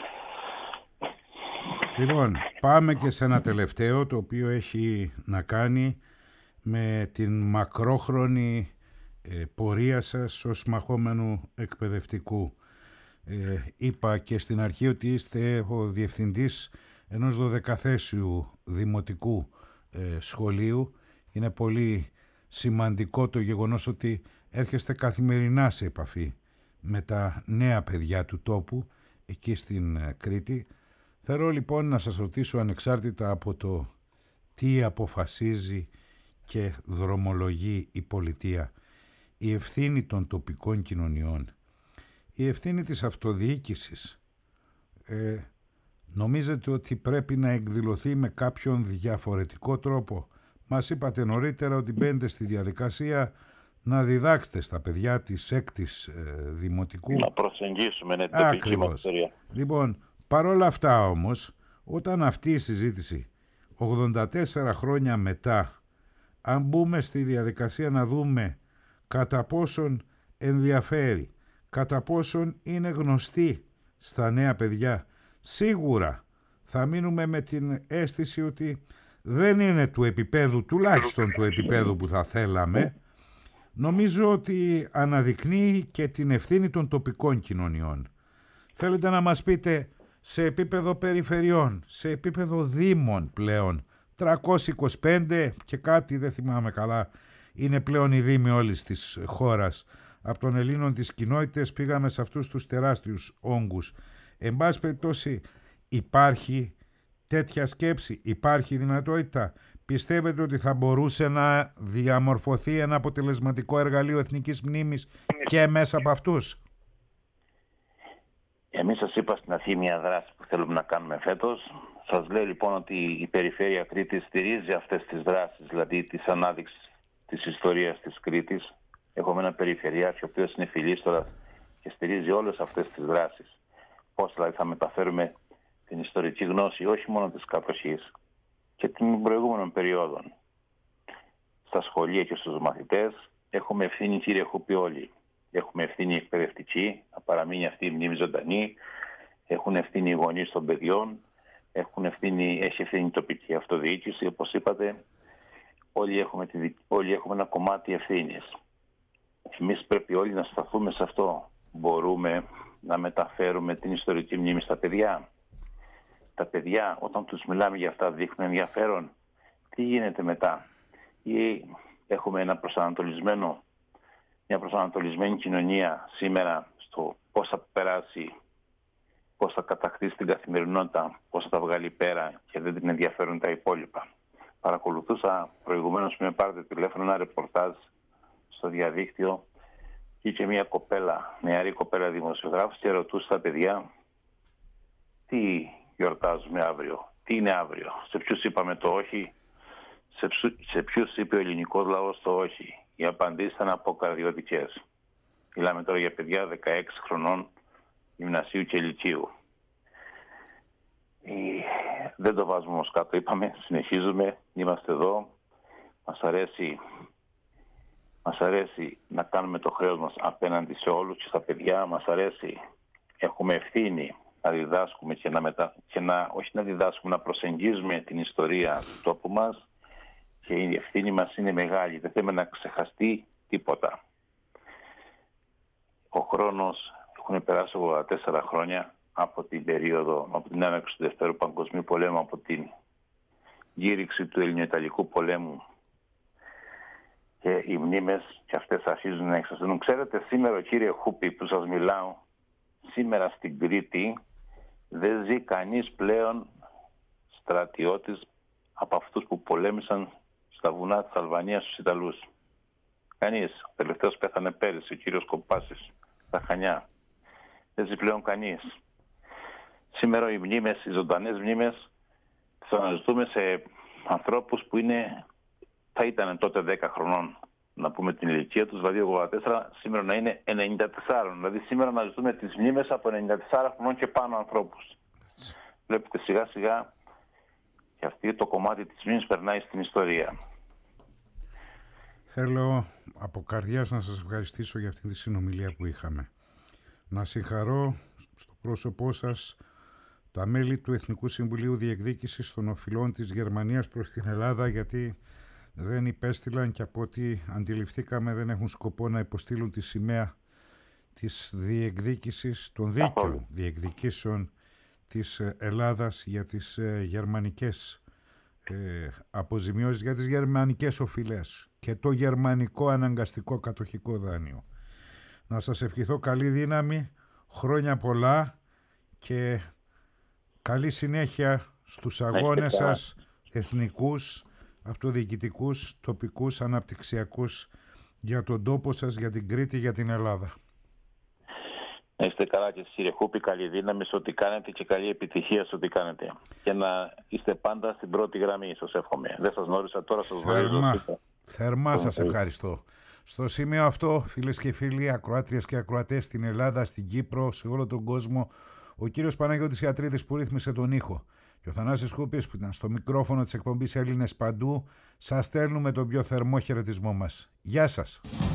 Speaker 1: Λοιπόν, πάμε και σε ένα τελευταίο, το οποίο έχει να κάνει με την μακρόχρονη ε, πορεία σας ως μαχόμενου εκπαιδευτικού. Ε, είπα και στην αρχή ότι είστε ο διευθυντής ενός δωδεκαθέσιου δημοτικού ε, σχολείου. Είναι πολύ σημαντικό το γεγονός ότι έρχεστε καθημερινά σε επαφή με τα νέα παιδιά του τόπου εκεί στην ε, Κρήτη. Θέλω λοιπόν να σας ρωτήσω, ανεξάρτητα από το τι αποφασίζει και δρομολογεί η πολιτεία, η ευθύνη των τοπικών κοινωνιών, η ευθύνη της αυτοδιοίκησης, ε, νομίζετε ότι πρέπει να εκδηλωθεί με κάποιον διαφορετικό τρόπο? Μας είπατε νωρίτερα ότι μπαίνετε στη διαδικασία να διδάξετε στα παιδιά της έκτης ε, δημοτικού.
Speaker 2: Να προσεγγίσουμε την τοπική μας ιστορία.
Speaker 1: Λοιπόν, παρόλα αυτά όμως, όταν αυτή η συζήτηση ογδόντα τέσσερα χρόνια μετά, αν μπούμε στη διαδικασία να δούμε κατά πόσον ενδιαφέρει, κατά πόσον είναι γνωστή στα νέα παιδιά, σίγουρα θα μείνουμε με την αίσθηση ότι δεν είναι του επίπεδου, τουλάχιστον του επίπεδου που θα θέλαμε. Νομίζω ότι αναδεικνύει και την ευθύνη των τοπικών κοινωνιών. Θέλετε να μας πείτε, σε επίπεδο περιφερειών, σε επίπεδο δήμων πλέον, τριακόσιοι είκοσι πέντε και κάτι, δεν θυμάμαι καλά, είναι πλέον οι δήμοι όλης της χώρας. Από των Ελλήνων τις κοινότητες πήγαμε σε αυτούς τους τεράστιους όγκους. Εν πάση περιπτώσει, υπάρχει τέτοια σκέψη, υπάρχει δυνατότητα? Πιστεύετε ότι θα μπορούσε να διαμορφωθεί ένα αποτελεσματικό εργαλείο εθνικής μνήμης και μέσα από αυτούς?
Speaker 2: Εμείς σας είπα στην αρχή μια δράση που θέλουμε να κάνουμε φέτος. Σας λέω λοιπόν ότι η Περιφέρεια Κρήτης στηρίζει αυτές τις δράσεις, δηλαδή της ανάδειξης της ιστορίας της Κρήτης. Έχουμε ένα περιφερειάρχη ο οποίος είναι φιλίστορας και στηρίζει όλες αυτές τις δράσεις. Πώς δηλαδή θα μεταφέρουμε την ιστορική γνώση όχι μόνο της κατοχής και των προηγούμενων περιόδων στα σχολεία και στους μαθητές. Έχουμε ευθύνη, κύριε Χούπη, όλοι. Έχουμε ευθύνη εκπαιδευτική, να παραμείνει αυτή η μνήμη ζωντανή. Έχουν ευθύνη οι γονείς των παιδιών. Έχουν ευθύνη, έχει ευθύνη η τοπική αυτοδιοίκηση, όπως είπατε. Όλοι έχουμε, τη, όλοι έχουμε ένα κομμάτι ευθύνης. Εμείς πρέπει όλοι να σταθούμε σε αυτό. Μπορούμε να μεταφέρουμε την ιστορική μνήμη στα παιδιά. Τα παιδιά, όταν τους μιλάμε για αυτά, δείχνουν ενδιαφέρον. Τι γίνεται μετά? Ή έχουμε ένα προσανατολισμένο, μια προσανατολισμένη κοινωνία σήμερα στο πώς θα περάσει, πώς θα κατακτήσει την καθημερινότητα, πώς θα τα βγάλει πέρα και δεν την ενδιαφέρουν τα υπόλοιπα. Παρακολουθούσα προηγουμένως, με πάρετε τηλέφωνο, ένα ρεπορτάζ στο διαδίκτυο και είχε μια κοπέλα, νεαρή κοπέλα δημοσιογράφος, και ρωτούσε τα παιδιά τι γιορτάζουμε αύριο, τι είναι αύριο, σε ποιους είπαμε το όχι, σε, σε ποιους είπε ο ελληνικός λαός το όχι. Οι απαντήσεις ήταν αποκαρδιωτικές. Μιλάμε τώρα για παιδιά δεκαέξι χρονών, γυμνασίου και λυκείου. Δεν το βάζουμε όμως κάτω, είπαμε, συνεχίζουμε, είμαστε εδώ, μας αρέσει, μας αρέσει να κάνουμε το χρέος μας απέναντι σε όλους και στα παιδιά, μας αρέσει, έχουμε ευθύνη να διδάσκουμε και να, μετα... και να όχι να διδάσκουμε, να προσεγγίζουμε την ιστορία του τόπου μας, και η ευθύνη μας είναι μεγάλη, δεν θέλουμε να ξεχαστεί τίποτα. Ο χρόνος, έχουν περάσει ογδόντα τέσσερα χρόνια από την περίοδο, από την έναρξη του Δευτέρου Παγκοσμίου Πολέμου, από την γύριξη του Ελληνοϊταλικού πολέμου, και οι μνήμες και αυτές αρχίζουν να εξασθενούν. Ξέρετε, σήμερα, κύριε Χούπη, που σας μιλάω, σήμερα στην Κρήτη δεν ζει κανείς πλέον στρατιώτης από αυτούς που πολέμησαν στα βουνά της Αλβανίας στους Ιταλούς. Κανείς. Ο τελευταίος πέθανε πέρυσι, ο κύριος Κοπάσης, στα Χανιά. Δεν ζει πλέον κανείς. Σήμερα οι μνήμες, οι ζωντανές μνήμες, τις αναζητούμε σε ανθρώπους που είναι, θα ήταν τότε δέκα χρονών, να πούμε την ηλικία τους, δηλαδή ογδόντα τέσσερα, σήμερα να είναι ενενήντα τέσσερα. Δηλαδή σήμερα να ζητούμε τις μνήμες από ενενήντα τέσσερα χρονών και πάνω ανθρώπους. Έτσι. Βλέπετε, σιγά σιγά και αυτή το κομμάτι της μνήμης περνάει στην ιστορία.
Speaker 1: Θέλω από καρδιάς να σας ευχαριστήσω για αυτή τη συνομιλία που είχαμε. Να συγχαρώ στο πρόσωπό σας τα μέλη του Εθνικού Συμβουλίου Διεκδίκησης των Οφειλών της Γερμανίας προς την Ελλάδα, γιατί δεν υπέστειλαν και από ό,τι αντιληφθήκαμε δεν έχουν σκοπό να υποστείλουν τη σημαία της διεκδίκησης των δίκαιων διεκδικήσεων της Ελλάδας για τις ε, γερμανικές ε, αποζημιώσεις, για τις γερμανικές οφειλές και το γερμανικό αναγκαστικό κατοχικό δάνειο. Να σας ευχηθώ καλή δύναμη, χρόνια πολλά και καλή συνέχεια στους αγώνες σας εθνικούς, αυτοδιοικητικούς, τοπικούς, αναπτυξιακούς για τον τόπο σας, για την Κρήτη, για την Ελλάδα.
Speaker 2: Να είστε καλά και εσείς, κύριε Χούπη, καλή δύναμη σε ό,τι κάνετε και καλή επιτυχία σε ό,τι κάνετε. Και να είστε πάντα στην πρώτη γραμμή, σας εύχομαι. Δεν σας γνώρισα τώρα, σας γνωρίζω.
Speaker 1: Θερμά, θερμά σας ευχαριστώ. Στο σημείο αυτό, φίλες και φίλοι, ακροάτριες και ακροατές στην Ελλάδα, στην Κύπρο, σε όλο τον κόσμο, ο κύριος Παναγιώτης Ιατρίδης που ρύθμισε τον ήχο και ο Θανάσης Χούπης που ήταν στο μικρόφωνο της εκπομπής Έλληνες Παντού, σας στέλνουμε τον πιο θερμό χαιρετισμό μας. Γεια σας.